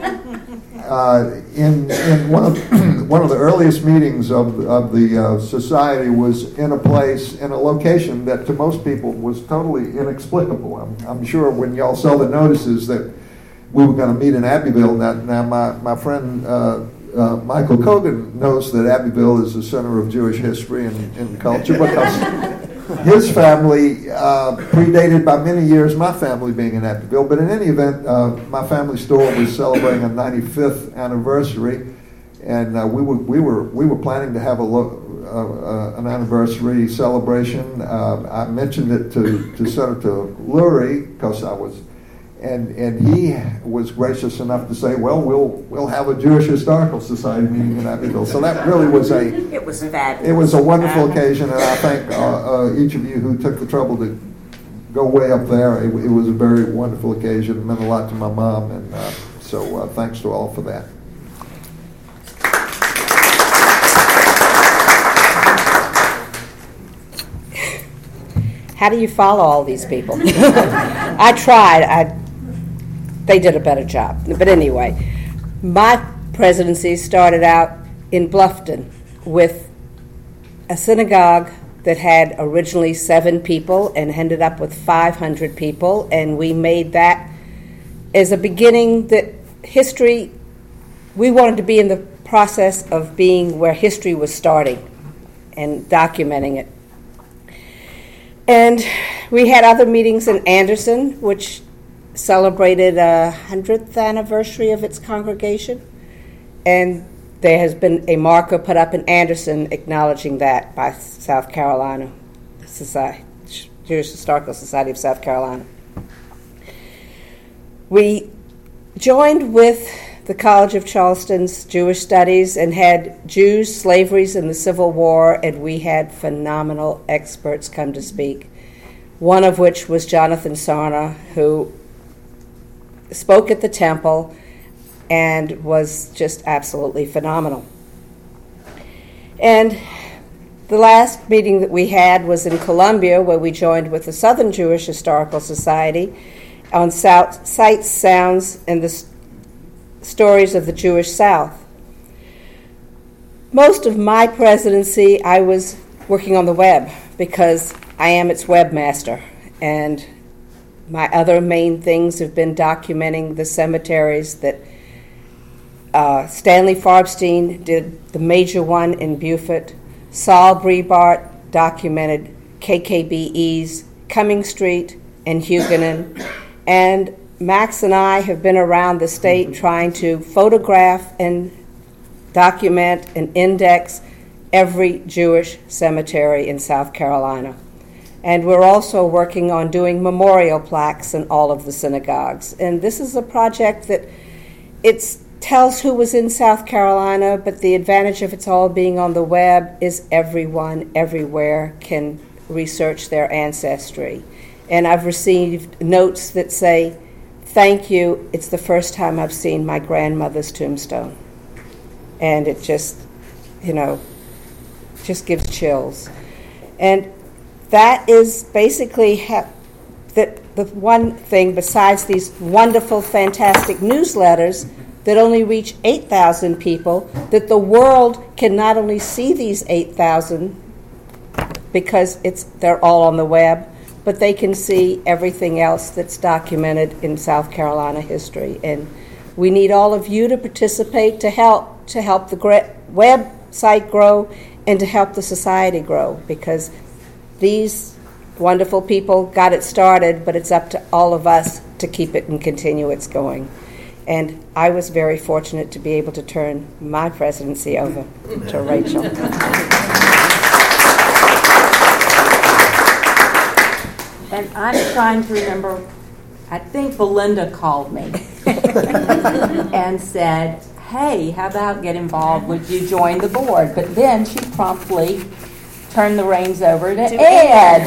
in one of the earliest meetings of the society was in a location that to most people was totally inexplicable. I'm sure when y'all saw the notices that we were going to meet in Abbeville. Now my friend Michael Kogan knows that Abbeville is the center of Jewish history and culture, because his family predated by many years my family being in Abbeville. But in any event, my family store was celebrating a 95th anniversary, and we were planning to have an anniversary celebration. I mentioned it to Senator Lurie, because I was. And he was gracious enough to say, well, we'll have a Jewish Historical Society meeting in Abbeville. So that really was It was fabulous. It was a wonderful occasion, and I thank each of you who took the trouble to go way up there. It was a very wonderful occasion. It meant a lot to my mom, and so thanks to all for that. How do you follow all these people? I tried. They did a better job. But anyway, my presidency started out in Bluffton with a synagogue that had originally 7 people and ended up with 500 people, and we made that as a beginning that history, we wanted to be in the process of being where history was starting and documenting it. And we had other meetings in Anderson, which celebrated a 100th anniversary of its congregation. And there has been a marker put up in Anderson acknowledging that by South Carolina Society, Jewish Historical Society of South Carolina. We joined with the College of Charleston's Jewish Studies and had Jews, slaveries, and the Civil War, and we had phenomenal experts come to speak, one of which was Jonathan Sarna, who spoke at the temple and was just absolutely phenomenal. And the last meeting that we had was in Columbia, where we joined with the Southern Jewish Historical Society on sights, sounds, and the stories of the Jewish South. Most of my presidency, I was working on the web because I am its webmaster, and my other main things have been documenting the cemeteries that Stanley Farbstein did, the major one in Beaufort. Saul Breitbart documented KKBE's Cumming Street and Huguenin. And Max and I have been around the state trying to photograph and document and index every Jewish cemetery in South Carolina. And we're also working on doing memorial plaques in all of the synagogues. And this is a project that tells who was in South Carolina, but the advantage of it's all being on the web is everyone, everywhere can research their ancestry. And I've received notes that say, "Thank you, it's the first time I've seen my grandmother's tombstone." And it just, just gives chills. And that is basically that the one thing besides these wonderful, fantastic newsletters that only reach 8,000 people, that the world can not only see these 8,000 because they're all on the web, but they can see everything else that's documented in South Carolina history. And we need all of you to participate to help the website grow and to help the society grow, because these wonderful people got it started, but it's up to all of us to keep it and continue its going. And I was very fortunate to be able to turn my presidency over to Rachel. And I'm trying to remember, I think Belinda called me and said, hey, how about get involved? Would you join the board? But then she promptly turned the reins over to Ed.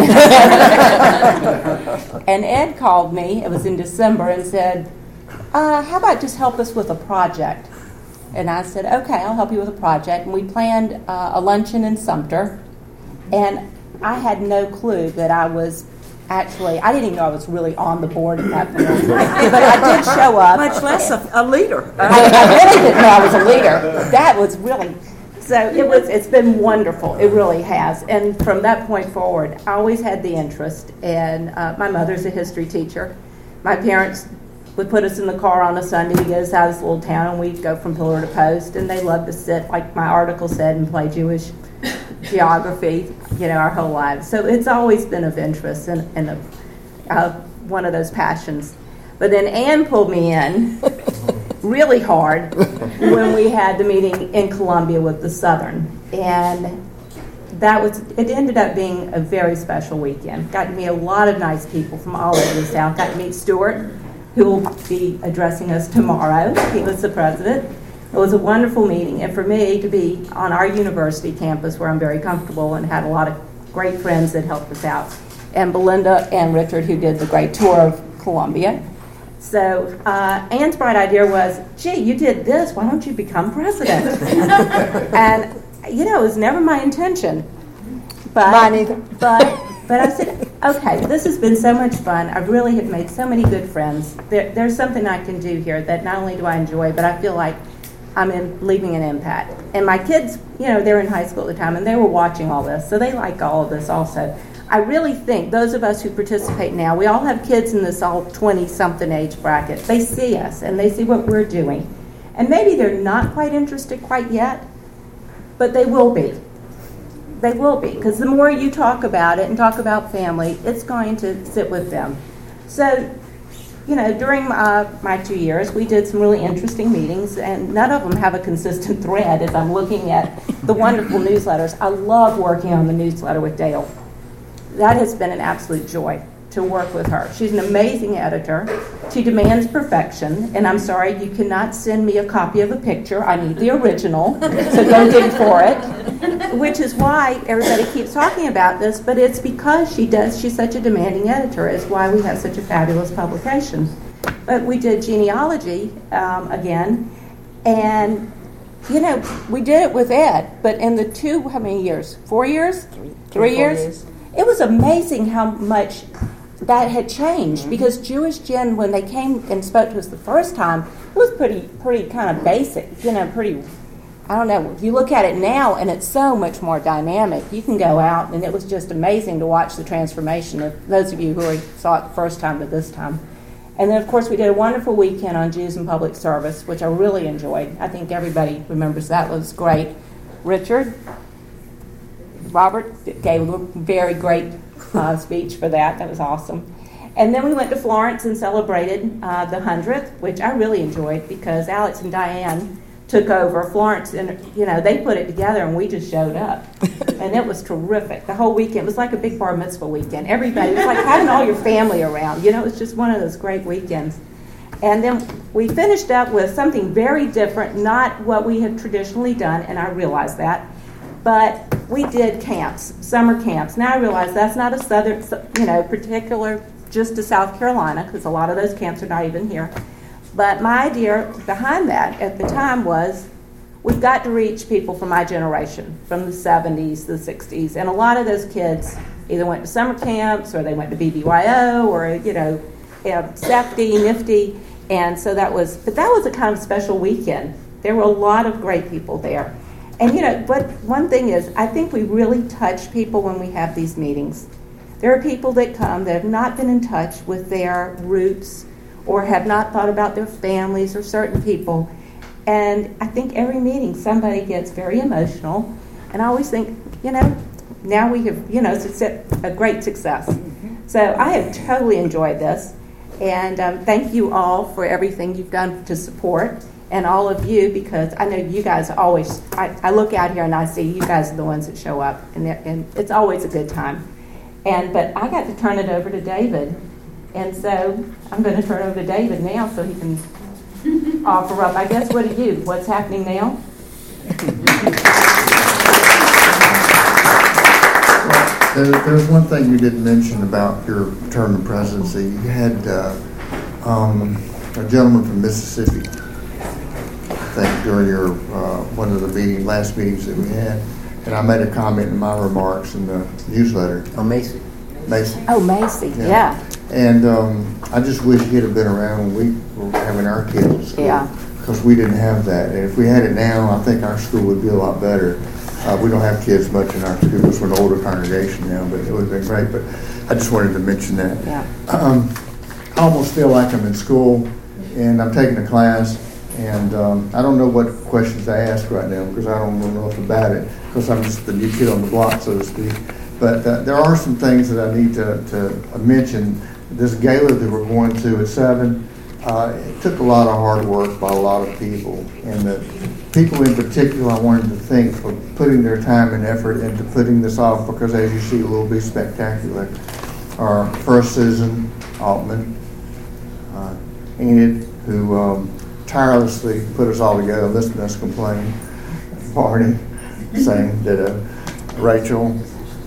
And Ed called me, it was in December, and said, how about just help us with a project? And I said, okay, I'll help you with a project. And we planned a luncheon in Sumter. And I had no clue that I was actually, I didn't even know I was really on the board at that point. But I did show up. Much less a leader. I really didn't know I was a leader. That was really, so it's been wonderful. It really has. And from that point forward, I always had the interest. And my mother's a history teacher. My parents would put us in the car on a Sunday to get us out of this little town, and we'd go from pillar to post. And they loved to sit, like my article said, and play Jewish geography, our whole lives. So it's always been of interest and one of those passions. But then Ann pulled me in really hard when we had the meeting in Columbia with the Southern. And it ended up being a very special weekend. Got to meet a lot of nice people from all over the South. Got to meet Stuart, who will be addressing us tomorrow. He was the president. It was a wonderful meeting, and for me to be on our university campus where I'm very comfortable and had a lot of great friends that helped us out, and Belinda and Richard, who did the great tour of Columbia. So Ann's bright idea was, gee, you did this, why don't you become president? And, it was never my intention. But, Mine either. But I said, okay, this has been so much fun. I really have made so many good friends. There's something I can do here that not only do I enjoy, but I feel like I'm leaving an impact. And my kids, they're in high school at the time, and they were watching all this, so they like all of this also. I really think those of us who participate now, we all have kids in this all 20-something age bracket. They see us, and they see what we're doing. And maybe they're not quite interested quite yet, but they will be. They will be, because the more you talk about it and talk about family, it's going to sit with them. So, during my 2 years, we did some really interesting meetings, and none of them have a consistent thread as I'm looking at the wonderful newsletters. I love working on the newsletter with Dale. That has been an absolute joy to work with her. She's an amazing editor. She demands perfection, and I'm sorry, you cannot send me a copy of a picture. I need the original, so go dig for it, which is why everybody keeps talking about this, but it's because she's such a demanding editor, is why we have such a fabulous publication. But we did genealogy again, and, we did it with Ed, but in the how many years? 4 years? 3 years? It was amazing how much that had changed, because Jewish Gen, when they came and spoke to us the first time, it was pretty kind of basic, pretty, I don't know, if you look at it now and it's so much more dynamic, you can go out and it was just amazing to watch the transformation of those of you who saw it the first time to this time. And then, of course, we did a wonderful weekend on Jews in Public Service, which I really enjoyed. I think everybody remembers that. It was great. Robert gave a very great speech for that. That was awesome. And then we went to Florence and celebrated the 100th, which I really enjoyed because Alex and Diane took over Florence, and they put it together, and we just showed up, and it was terrific. The whole weekend, it was like a big bar mitzvah weekend. Everybody, it was like having all your family around. It was just one of those great weekends. And then we finished up with something very different, not what we have traditionally done, and I realize that. But we did camps, summer camps. Now I realize that's not a southern, particular just to South Carolina, because a lot of those camps are not even here. But my idea behind that at the time was, we've got to reach people from my generation, from the 70s, the 60s, and a lot of those kids either went to summer camps or they went to BBYO or, SEFTY, NIFTY, and so that was a kind of special weekend. There were a lot of great people there. And, but one thing is, I think we really touch people when we have these meetings. There are people that come that have not been in touch with their roots or have not thought about their families or certain people. And I think every meeting somebody gets very emotional. And I always think, now we have, it's a great success. So I have totally enjoyed this. And thank you all for everything you've done to support. And all of you, because I know you guys always, I look out here and I see you guys are the ones that show up. And it's always a good time. But I got to turn it over to David. And so I'm going to turn it over to David now so he can offer up, I guess, what's happening now? There's one thing you didn't mention about your term of presidency. You had a gentleman from Mississippi, I think, during your one of the last meetings that we had. And I made a comment in my remarks in the newsletter. Oh, Macy. Oh, Macy, yeah. And I just wish he'd have been around when we were having our kids at school. Yeah. Because we didn't have that. And if we had it now, I think our school would be a lot better. We don't have kids much in our school. It's an older congregation now, but it would have been great. But I just wanted to mention that. Yeah. I almost feel like I'm in school and I'm taking a class, and I don't know what questions to ask right now because I don't know enough about it because I'm just the new kid on the block, so to speak. But there are some things that I need to mention. This gala that we're going to at 7, it took a lot of hard work by a lot of people. And the people in particular I wanted to thank for putting their time and effort into putting this off because, as you see, it will be spectacular. Our first Susan Altman, Enid, who tirelessly put us all together, listened to us complain. Marty, same ditto. Rachel,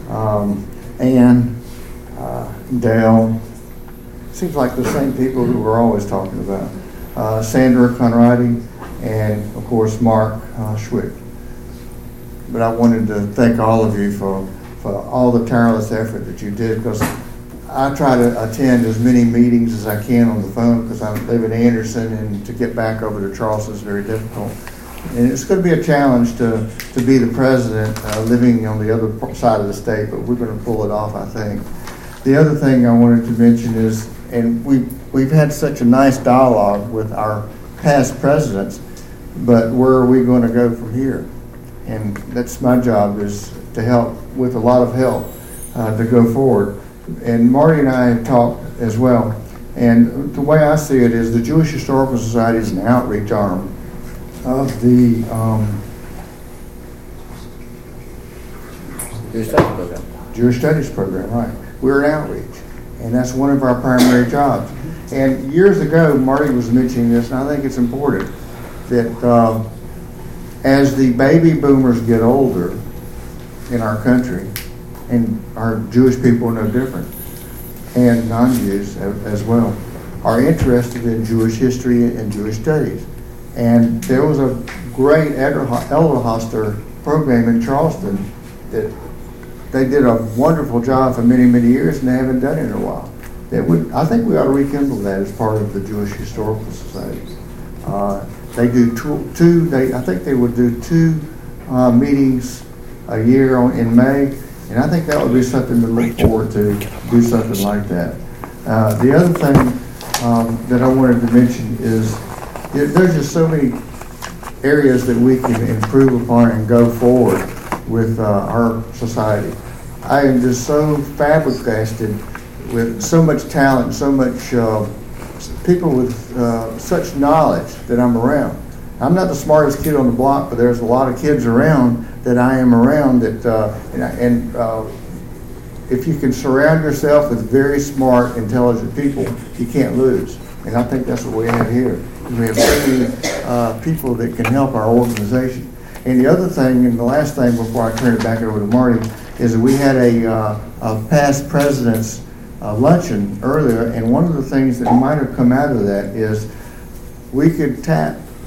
Ann, Dale. Seems like the same people who we're always talking about. Sandra Conradi, and of course Mark Schwick. But I wanted to thank all of you for all the tireless effort that you did, because I try to attend as many meetings as I can on the phone because I live in Anderson, and to get back over to Charleston is very difficult. And it's going to be a challenge to be the president living on the other side of the state, but we're going to pull it off, I think. The other thing I wanted to mention is, and we've had such a nice dialogue with our past presidents, but where are we going to go from here? And that's my job, is to help with a lot of help to go forward. And Marty and I have talked as well. And the way I see it is the Jewish Historical Society is an outreach arm of the Jewish Studies program, right. We're an outreach, and that's one of our primary jobs. And years ago, Marty was mentioning this, and I think it's important that as the baby boomers get older in our country, and our Jewish people are no different, and non-Jews as well, are interested in Jewish history and Jewish studies. And there was a great Elderhoster program in Charleston that they did a wonderful job for many, many years, and they haven't done it in a while. I think we ought to rekindle that as part of the Jewish Historical Society. They do I think they would do 2 meetings a year in May, and I think that would be something to look forward to, do something like that. The other thing that I wanted to mention is there's just so many areas that we can improve upon and go forward with our society. I am just so flabbergasted with so much talent, so much people with such knowledge that I'm around. I'm not the smartest kid on the block, but there's a lot of kids around that I am around that, if you can surround yourself with very smart, intelligent people, you can't lose. And I think that's what we have here. We have so many people that can help our organization. And the other thing, and the last thing before I turn it back over to Marty, is that we had a past president's luncheon earlier, and one of the things that might have come out of that is we could tap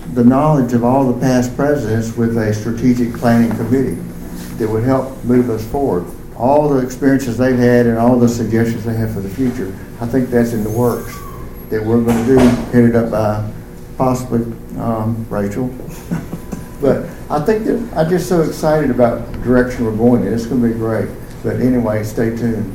the knowledge of all the past presidents with a strategic planning committee that would help move us forward. All the experiences they've had and all the suggestions they have for the future, I think that's in the works that we're going to do, headed up by possibly Rachel. But I think that I'm just so excited about the direction we're going in. It's going to be great. But anyway, stay tuned.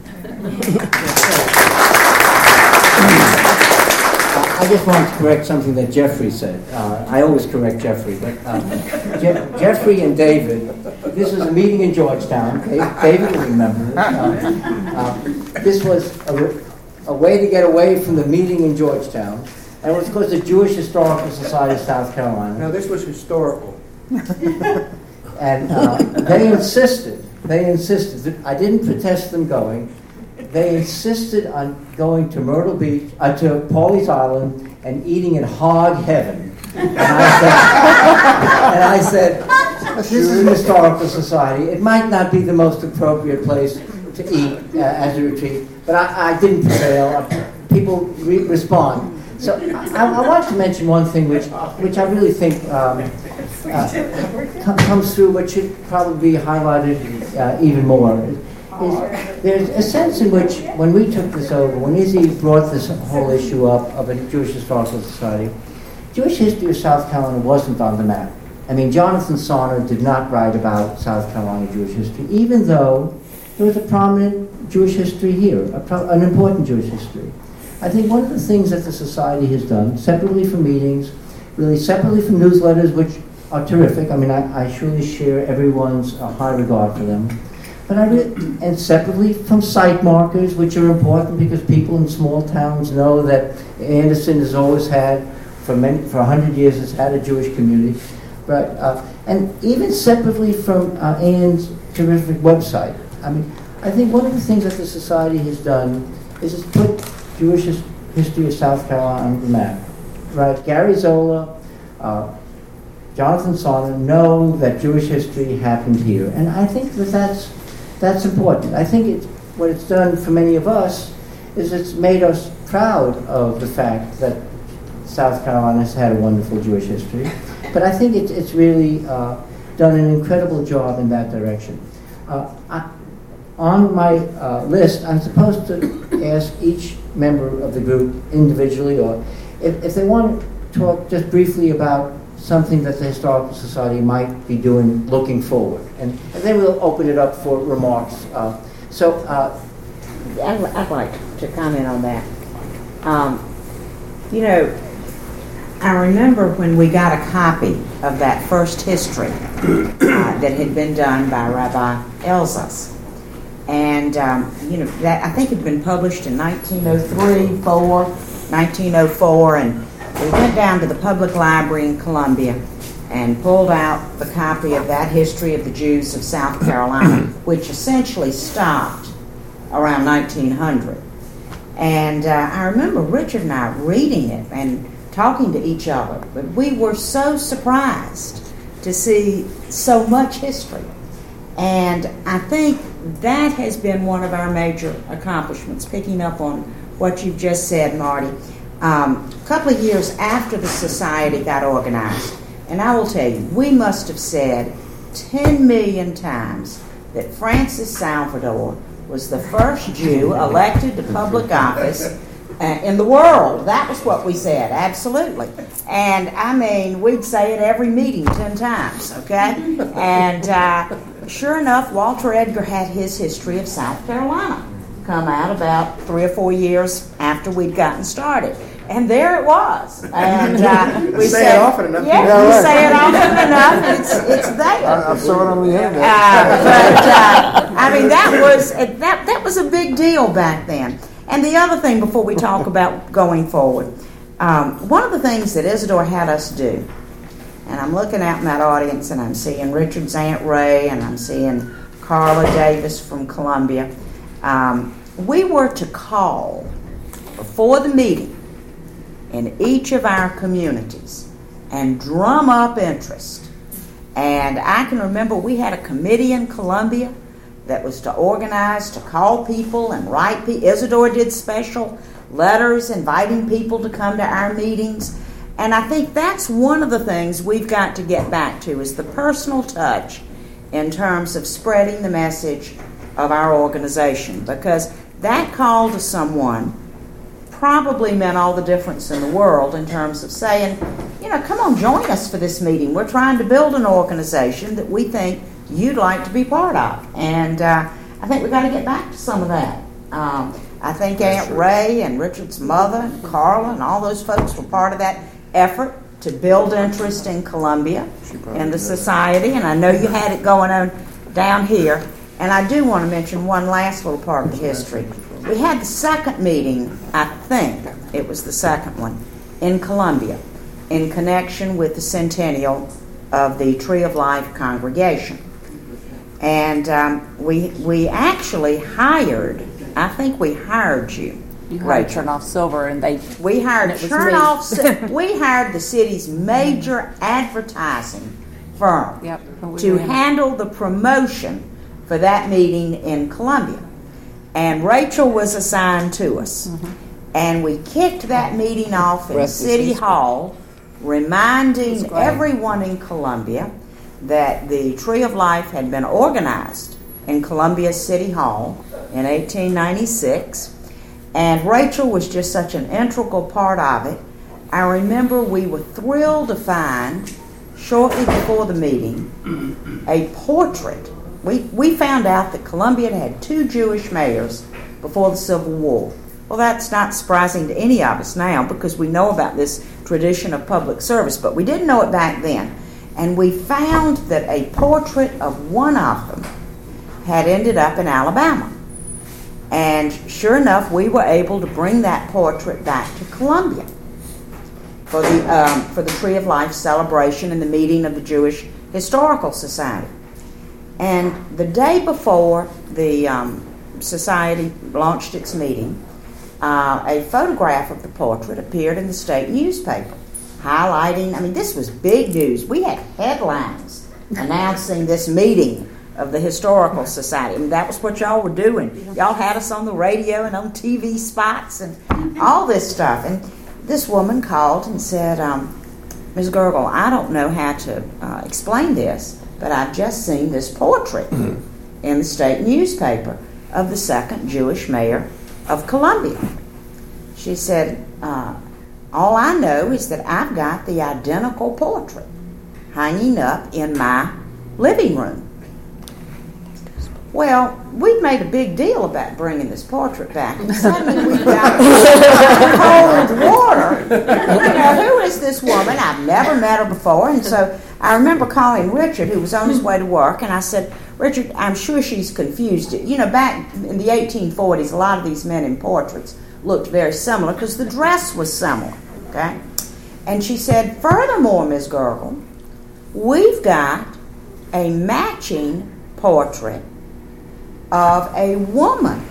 I just want to correct something that Jeffrey said. I always correct Jeffrey, but Jeffrey and David, this was a meeting in Georgetown. David will remember this. This was a way to get away from the meeting in Georgetown, and it was because the Jewish Historical Society of South Carolina. No, this was historical. And they insisted, I didn't protest them going. They insisted on going to Myrtle Beach, to Pawleys Island, and eating in hog heaven. And I said, this is an historical society. It might not be the most appropriate place to eat as a retreat, but I didn't prevail. People respond. So I want to mention one thing which I really think comes through, but should probably be highlighted even more. There's a sense in which, when we took this over, when Izzy brought this whole issue up of a Jewish Historical Society, Jewish history of South Carolina wasn't on the map. I mean, Jonathan Sonner did not write about South Carolina Jewish history, even though there was a prominent Jewish history here, an important Jewish history. I think one of the things that the Society has done, separately from meetings, really separately from newsletters, which are terrific. I mean, I surely share everyone's high regard for them. But and separately from site markers, which are important because people in small towns know that Anderson has always had, for 100 years, has had a Jewish community. But and even separately from Ann's terrific website. I mean, I think one of the things that the Society has done is it's put Jewish history of South Carolina on the map. Right? Gary Zola, Jonathan Sonner know that Jewish history happened here, and I think that's important. I think what it's done for many of us is it's made us proud of the fact that South Carolina has had a wonderful Jewish history. But I think it's really done an incredible job in that direction. On my list, I'm supposed to ask each member of the group individually, or if they want to talk just briefly about something that the Historical Society might be doing looking forward. And then we'll open it up for remarks. I'd like to comment on that. I remember when we got a copy of that first history that had been done by Rabbi Elzas. And, that I think had been published in 1904, and we went down to the public library in Columbia and pulled out the copy of that history of the Jews of South Carolina, which essentially stopped around 1900. And I remember Richard and I reading it and talking to each other, but we were so surprised to see so much history. And I think that has been one of our major accomplishments, picking up on what you've just said, Marty. A couple of years after the Society got organized, and I will tell you, we must have said 10 million times that Francis Salvador was the first Jew elected to public office in the world. That was what we said, absolutely. And I mean, we'd say it every meeting 10 times, okay? And sure enough, Walter Edgar had his history of South Carolina come out about 3 or 4 years after we'd gotten started. And there it was. And we say it often enough. Yeah, you say it often enough, it's there. I saw it on the internet. I mean, that was a big deal back then. And the other thing, before we talk about going forward, one of the things that Isidore had us do, and I'm looking out in that audience and I'm seeing Richard's Aunt Ray and I'm seeing Carla Davis from Columbia, we were to call before the meeting in each of our communities and drum up interest. And I can remember we had a committee in Columbia that was to organize, to call people and write. Isidore did special letters inviting people to come to our meetings. And I think that's one of the things we've got to get back to is the personal touch in terms of spreading the message of our organization, because that call to someone probably meant all the difference in the world in terms of saying, come on, join us for this meeting. We're trying to build an organization that we think you'd like to be part of. And I think we've got to get back to some of that. I think Aunt Ray and Richard's mother and Carla and all those folks were part of that effort to build interest in Columbia and the society. And I know you had it going on down here. And I do want to mention one last little part of the history. We had the second meeting, I think it was the second one, in Columbia in connection with the centennial of the Tree of Life congregation. And we actually hired, I think we hired you. You hired Rachel. Chernoff Silver, and We hired and it was Chernoff. We hired the city's major advertising firm to handle the promotion for that meeting in Columbia. And Rachel was assigned to us. And we kicked that meeting off in City Hall, reminding everyone in Columbia that the Tree of Life had been organized in Columbia City Hall in 1896. And Rachel was just such an integral part of it. I remember we were thrilled to find, shortly before the meeting, a portrait. We found out that Columbia had 2 Jewish mayors before the Civil War. Well, that's not surprising to any of us now because we know about this tradition of public service, but we didn't know it back then. And we found that a portrait of one of them had ended up in Alabama. And sure enough, we were able to bring that portrait back to Columbia for the Tree of Life celebration and the meeting of the Jewish Historical Society. And the day before the society launched its meeting, a photograph of the portrait appeared in the state newspaper, highlighting, this was big news. We had headlines announcing this meeting of the Historical Society. That was what y'all were doing. Y'all had us on the radio and on TV spots and all this stuff. And this woman called and said, Ms. Gergel, I don't know how to explain this, but I've just seen this portrait in the state newspaper of the second Jewish mayor of Columbia. She said, all I know is that I've got the identical portrait hanging up in my living room. Well, we've made a big deal about bringing this portrait back, and suddenly we've got cold water. Who is this woman? I've never met her before. And so I remember calling Richard, who was on his way to work, and I said, Richard, I'm sure she's confused. Back in the 1840s, a lot of these men in portraits looked very similar because the dress was similar, okay? And she said, furthermore, Ms. Gergel, we've got a matching portrait of a woman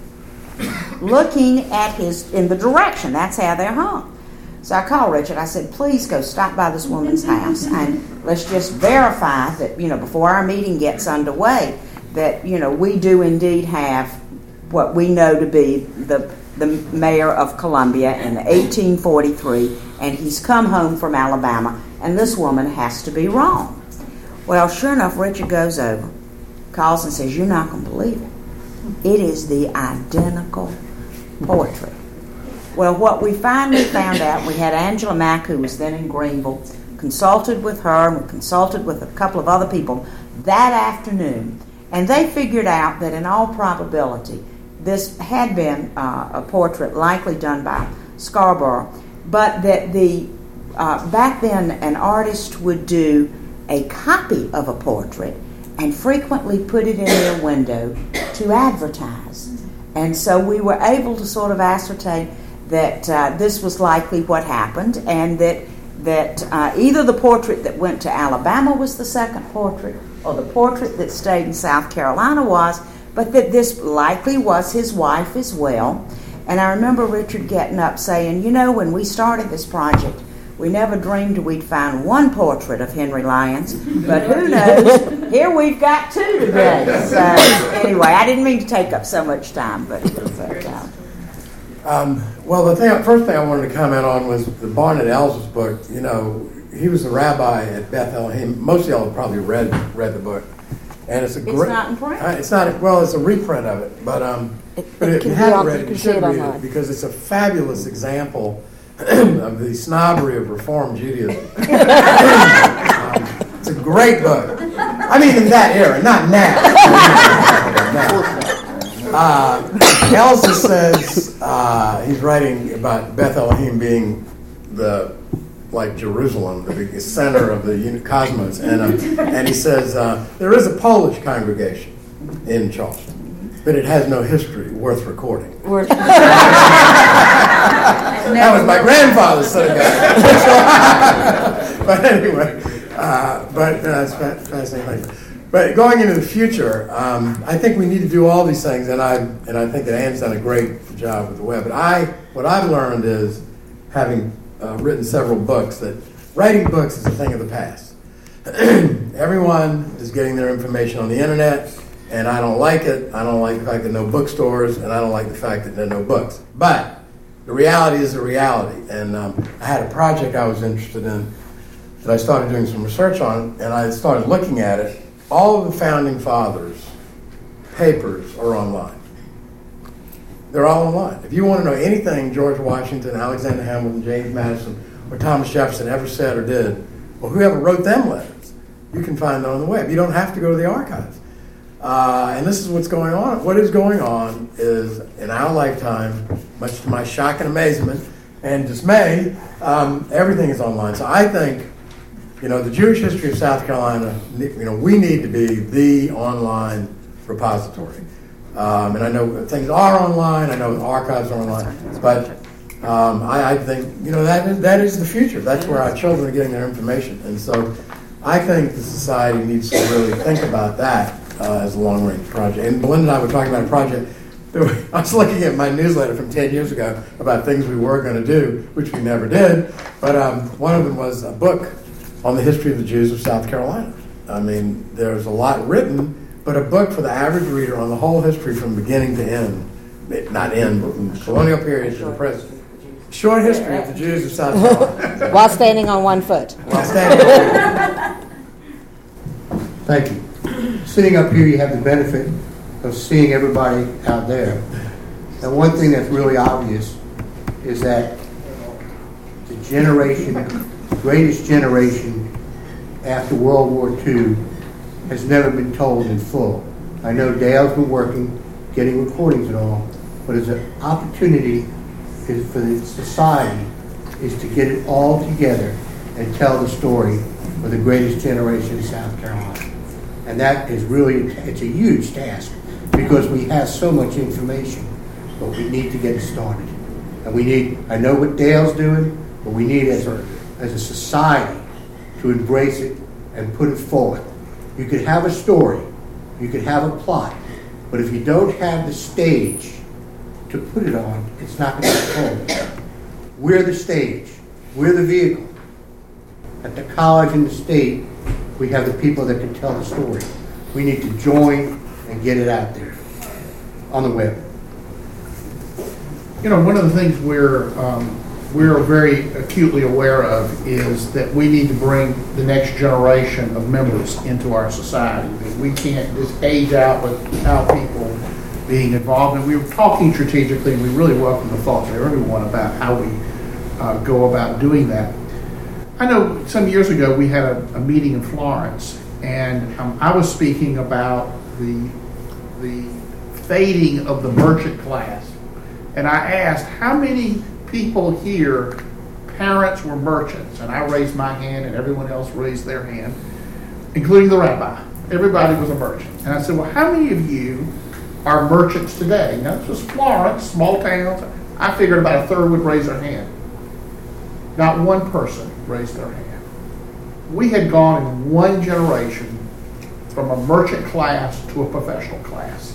looking at in the direction. That's how they're hung. So I called Richard. I said, please go stop by this woman's house and let's just verify that, before our meeting gets underway, that, we do indeed have what we know to be the mayor of Columbia in 1843, and he's come home from Alabama, and this woman has to be wrong. Well, sure enough, Richard goes over, calls and says, you're not going to believe it. It is the identical portrait. Well, what we finally found out, we had Angela Mack, who was then in Greenville, consulted with her, and we consulted with a couple of other people that afternoon, and they figured out that in all probability, this had been a portrait likely done by Scarborough, but that back then an artist would do a copy of a portrait and frequently put it in their window to advertise. And so we were able to sort of ascertain that this was likely what happened, and that either the portrait that went to Alabama was the second portrait, or the portrait that stayed in South Carolina was, but that this likely was his wife as well. And I remember Richard getting up saying, when we started this project, we never dreamed we'd find one portrait of Henry Lyons, but who knows, here we've got 2 today. So anyway, I didn't mean to take up so much time, but Well, first thing I wanted to comment on was the Barnett Ellis book. You know, he was the rabbi at Beth Elohim. Most of y'all have probably read the book, and it's a great. It's not in print. It's not. Well, it's a reprint of it, but if you haven't read it, you should read it because it's a fabulous example of the snobbery of Reform Judaism. It's a great book. I mean, in that era, not now. Elsa says he's writing about Beth Elohim being like Jerusalem, the center of the cosmos, and he says there is a Polish congregation in Charleston, but it has no history worth recording. That was my grandfather's synagogue. But anyway, it's fascinating. But going into the future, I think we need to do all these things, and I think that Ann's done a great job with the web. But what I've learned is, having written several books, that writing books is a thing of the past. Everyone is getting their information on the internet, and I don't like it. I don't like the fact that no bookstores, and I don't like the fact that there are no books. But the reality is the reality. And I had a project I was interested in that I started doing some research on, and I started looking at it. All of the Founding Fathers' papers are online. They're all online. If you want to know anything George Washington, Alexander Hamilton, James Madison, or Thomas Jefferson ever said or did, or whoever wrote them letters, you can find them on the web. You don't have to go to the archives. And this is what's going on. What is going on is, in our lifetime, much to my shock and amazement and dismay, everything is online. So I think, the Jewish history of South Carolina, we need to be the online repository. And I know things are online. I know the archives are online. But I think, that is the future. That's where our children are getting their information. And so I think the society needs to really think about that as a long-range project. And Belinda and I were talking about a project. I was looking at my newsletter from 10 years ago about things we were going to do, which we never did. But one of them was a book on the history of the Jews of South Carolina. I mean, there's a lot written, but a book for the average reader on the whole history from beginning to end, not end, but from the colonial period to the present. Short history of the Jews of South Carolina. While standing on one foot. Thank you. Sitting up here, you have the benefit of seeing everybody out there. And one thing that's really obvious is that the greatest generation after World War II has never been told in full. I know Dale's been working, getting recordings and all, but as an opportunity for the society is to get it all together and tell the story of the greatest generation in South Carolina. And that is really, it's a huge task because we have so much information, but we need to get it started. And I know what Dale's doing, but we need as a society to embrace it and put it forward. You could have a story, you could have a plot, but if you don't have the stage to put it on, it's not going to be told. We're the stage. We're the vehicle. At the college and the state, we have the people that can tell the story. We need to join and get it out there on the web. One of the things we're very acutely aware of is that we need to bring the next generation of members into our society. We can't just age out without people being involved. And we were talking strategically, and we really welcome the thoughts of everyone about how we go about doing that. I know some years ago we had a meeting in Florence, and I was speaking about the fading of the merchant class. And I asked, how many people here, parents were merchants? And I raised my hand, and everyone else raised their hand, including the rabbi. Everybody was a merchant. And I said, well, how many of you are merchants today? Now, this was Florence, small towns. I figured about a third would raise their hand. Not one person raised their hand. We had gone in one generation from a merchant class to a professional class.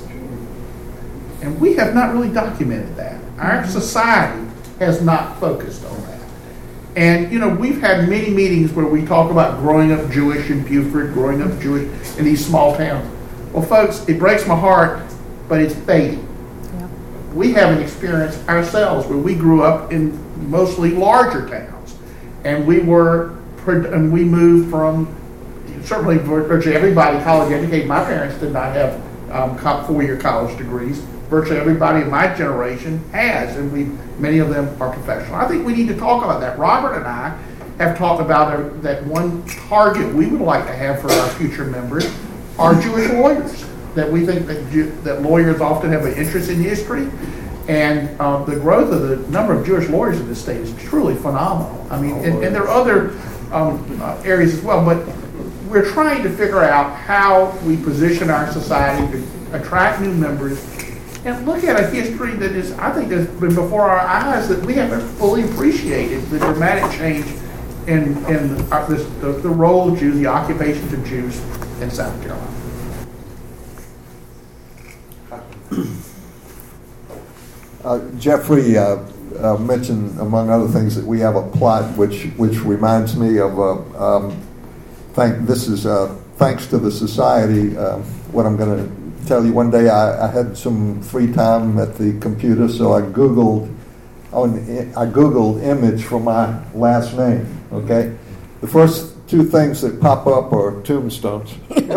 And we have not really documented that. Our society has not focused on that. And, we've had many meetings where we talk about growing up Jewish in Beaufort, growing up Jewish in these small towns. Well, folks, it breaks my heart, but it's fading. we have an experience ourselves where we grew up in mostly larger towns, and we moved from certainly virtually everybody college educated. My parents did not have 4-year college degrees. Virtually everybody in my generation has, and many of them are professional. I think we need to talk about that. Robert and I have talked about that one target we would like to have for our future members are Jewish lawyers. That we think that lawyers often have an interest in history, and the growth of the number of Jewish lawyers in this state is truly phenomenal. I mean, and there are other areas as well, but we're trying to figure out how we position our society to attract new members and look at a history that is, I think, has been before our eyes that we haven't fully appreciated the dramatic change in the role of Jews, the occupations of Jews in South Carolina. Jeffrey mentioned, among other things, that we have a plot which reminds me of thanks to the society. What I'm going to tell you, one day I had some free time at the computer, so I googled image for my last name. Okay, the first two things that pop up are tombstones.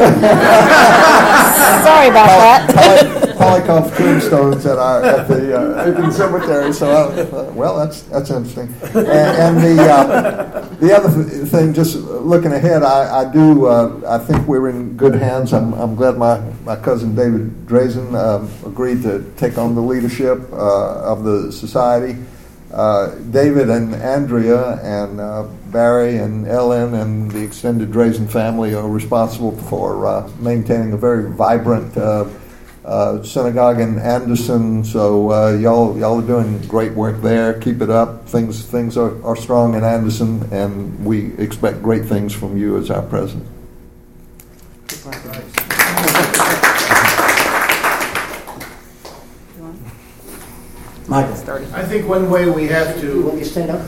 Sorry about that. Polikoff tombstones at the Aiken Cemetery. So, that's interesting. And the other thing, just looking ahead, I think we're in good hands. I'm glad my cousin David Drazen agreed to take on the leadership of the society. David and Andrea and Barry and Ellen and the extended Drazen family are responsible for maintaining a very vibrant synagogue in Anderson. So y'all are doing great work there. Keep it up. Things are strong in Anderson, and we expect great things from you as our president. Michael. I think one way we have to Will you stand up?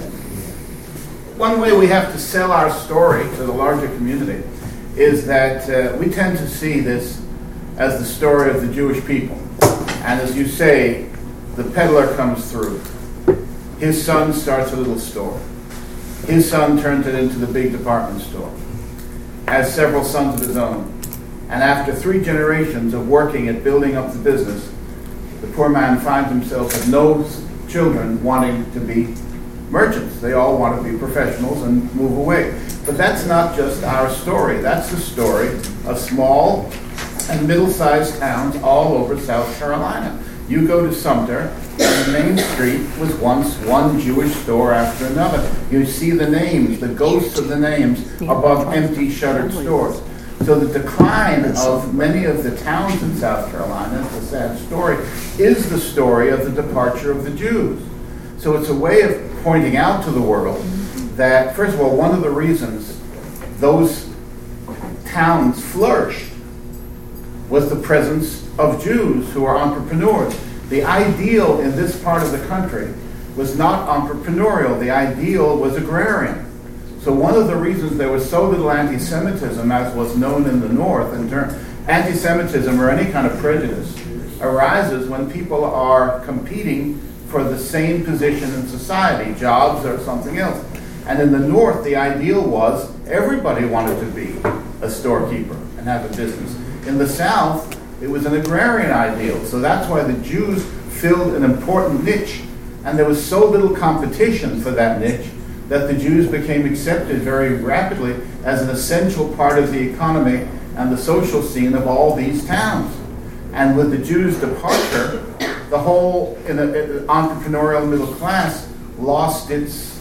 One way we have to sell our story to the larger community is that we tend to see this as the story of the Jewish people. And as you say, the peddler comes through. His son starts a little store. His son turns it into the big department store. Has several sons of his own. And after 3 generations of working at building up the business, the poor man finds himself with no children wanting to be merchants. They all want to be professionals and move away. But that's not just our story. That's the story of small and middle-sized towns all over South Carolina. You go to Sumter, and the main street was once one Jewish store after another. You see the names, the ghosts of the names above empty shuttered stores. So the decline of many of the towns in South Carolina, it's a sad story, is the story of the departure of the Jews. So it's a way of pointing out to the world that, first of all, one of the reasons those towns flourished was the presence of Jews who are entrepreneurs. The ideal in this part of the country was not entrepreneurial. The ideal was agrarian. So one of the reasons there was so little anti-Semitism, as was known in the North, anti-Semitism or any kind of prejudice arises when people are competing for the same position in society, jobs or something else. And in the North, the ideal was everybody wanted to be a storekeeper and have a business. In the South, it was an agrarian ideal. So that's why the Jews filled an important niche. And there was so little competition for that niche that the Jews became accepted very rapidly as an essential part of the economy and the social scene of all these towns. And with the Jews' departure, the whole entrepreneurial middle class lost its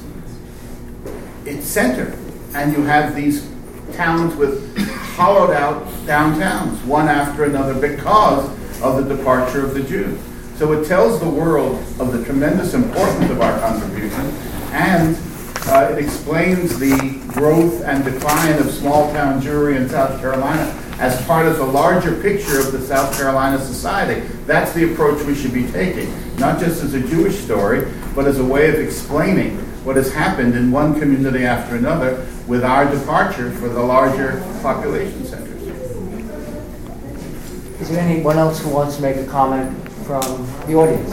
center. And you have these towns with hollowed out downtowns, one after another, because of the departure of the Jews. So it tells the world of the tremendous importance of our contribution, and it explains the growth and decline of small-town Jewry in South Carolina as part of the larger picture of the South Carolina society. That's the approach we should be taking, not just as a Jewish story, but as a way of explaining what has happened in one community after another with our departure for the larger population centers. Is there anyone else who wants to make a comment from the audience?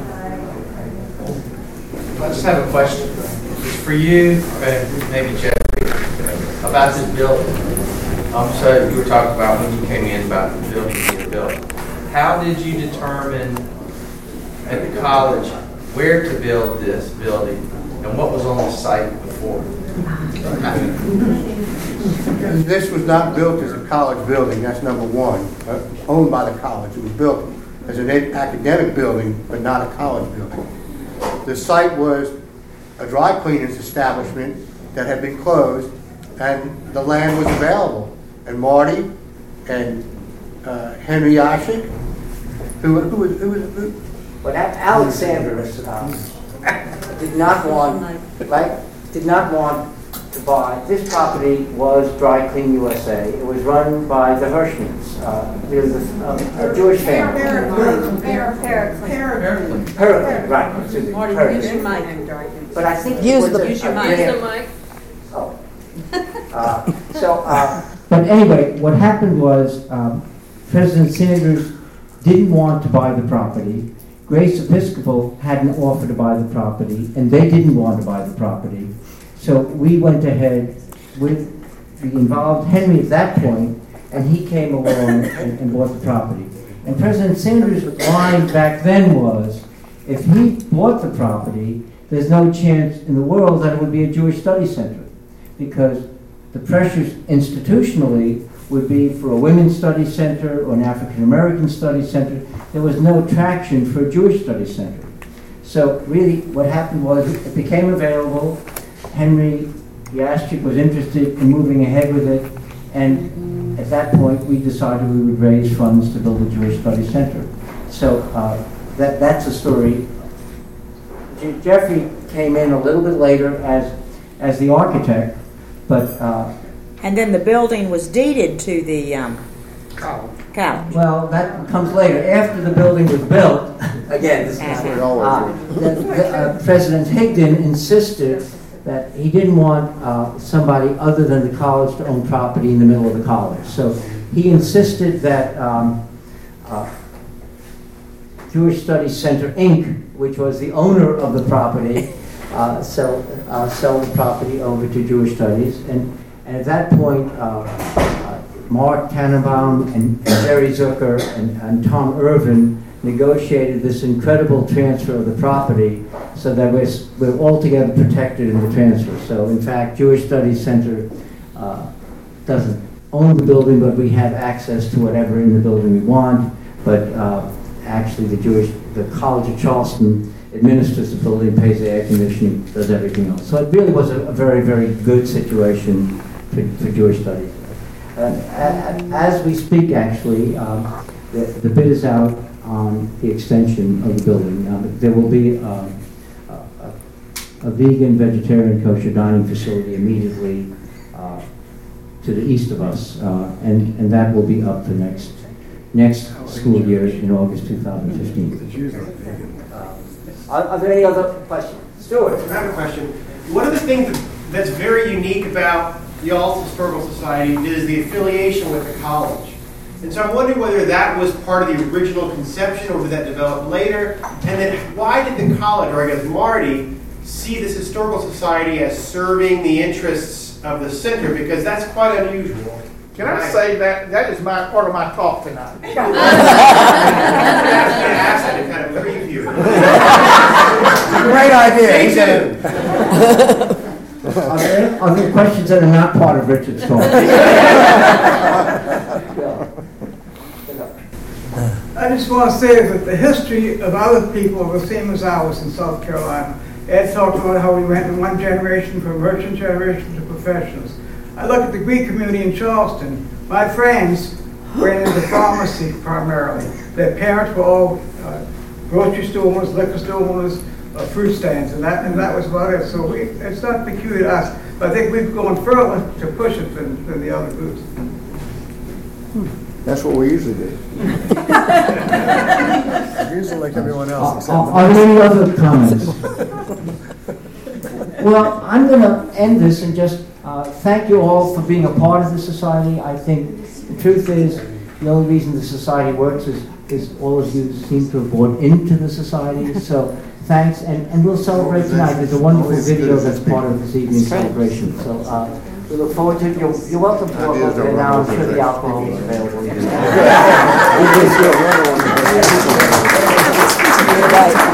I just have a question. It's for you, and maybe Jeffrey, about this building. So you were talking about when you came in about the building being built. How did you determine at the college where to build this building and what was on the site before? This was not built as a college building, that's number one, owned by the college. It was built as an academic building, but not a college building. The site was a dry cleaners establishment that had been closed, and the land was available. And Marty and Henry Yashik, who But Alexander did not want to buy. This property was Dry Clean USA. It was run by the Hirschmans. It was a Jewish family. Pericles, right. Excuse me, Marty, use your Pericles. mic. But I think Use it was Use your mic. Oh. But anyway, what happened was President Sanders didn't want to buy the property. Grace Episcopal had an offer to buy the property, and they didn't want to buy the property. So we went ahead we involved Henry at that point, and he came along and bought the property. And President Sanders' line back then was, if he bought the property, there's no chance in the world that it would be a Jewish study center, because the pressures institutionally would be for a women's study center or an African American study center. There was no traction for a Jewish study center. So really what happened was it became available. Henry Yashik was interested in moving ahead with it, and at that point we decided we would raise funds to build a Jewish study center. So that's the story. Jeffrey came in a little bit later as the architect, but And then the building was deeded to the college. well, that comes later. After the building was built, again, this is President Higdon insisted that he didn't want somebody other than the college to own property in the middle of the college. So he insisted that Jewish Studies Center, Inc., which was the owner of the property, sell the property over to Jewish Studies. And at that point, Mark Tannenbaum and Jerry Zucker and Tom Irvin negotiated this incredible transfer of the property so that we're altogether protected in the transfer. So in fact, Jewish Studies Center doesn't own the building, but we have access to whatever in the building we want. But actually the College of Charleston administers the building, pays the air conditioning, does everything else. So it really was a very, very good situation for Jewish Studies. As we speak, actually, the bid is out on the extension of the building. There will be a vegan, vegetarian, kosher dining facility immediately to the east of us, and that will be up for next school year in August 2015. Are there any other questions? Stuart? I have a question. One of the things that's very unique about the Alls Historical Society is the affiliation with the college. And so I'm wondering whether that was part of the original conception or was that developed later? And then why did the college, or I guess Marty, see this historical society as serving the interests of the center? Because that's quite unusual. Can I say that is part of my talk tonight? I asked that to kind of preview it. Great idea. Stay tuned. Are there questions that are not part of Richard's talk? I just want to say that the history of other people are the same as ours in South Carolina. Ed talked about how we went from one generation, from merchant generation to professionals. I look at the Greek community in Charleston. My friends went into pharmacy primarily. Their parents were all grocery store owners, liquor store owners, fruit stands, and that was about it. So it's not peculiar to us, but I think we've gone further to push it than the other groups. That's what we usually do. Usually like everyone else. Are there any other comments? Well, I'm going to end this and just thank you all for being a part of the society. I think the truth is the only reason the society works is is all of you seem to have brought into the society. So thanks, and we'll celebrate tonight. There's a wonderful video that's part of this evening's celebration. So we look forward to it. You're welcome to walk over there now. I'm sure the alcohol is available.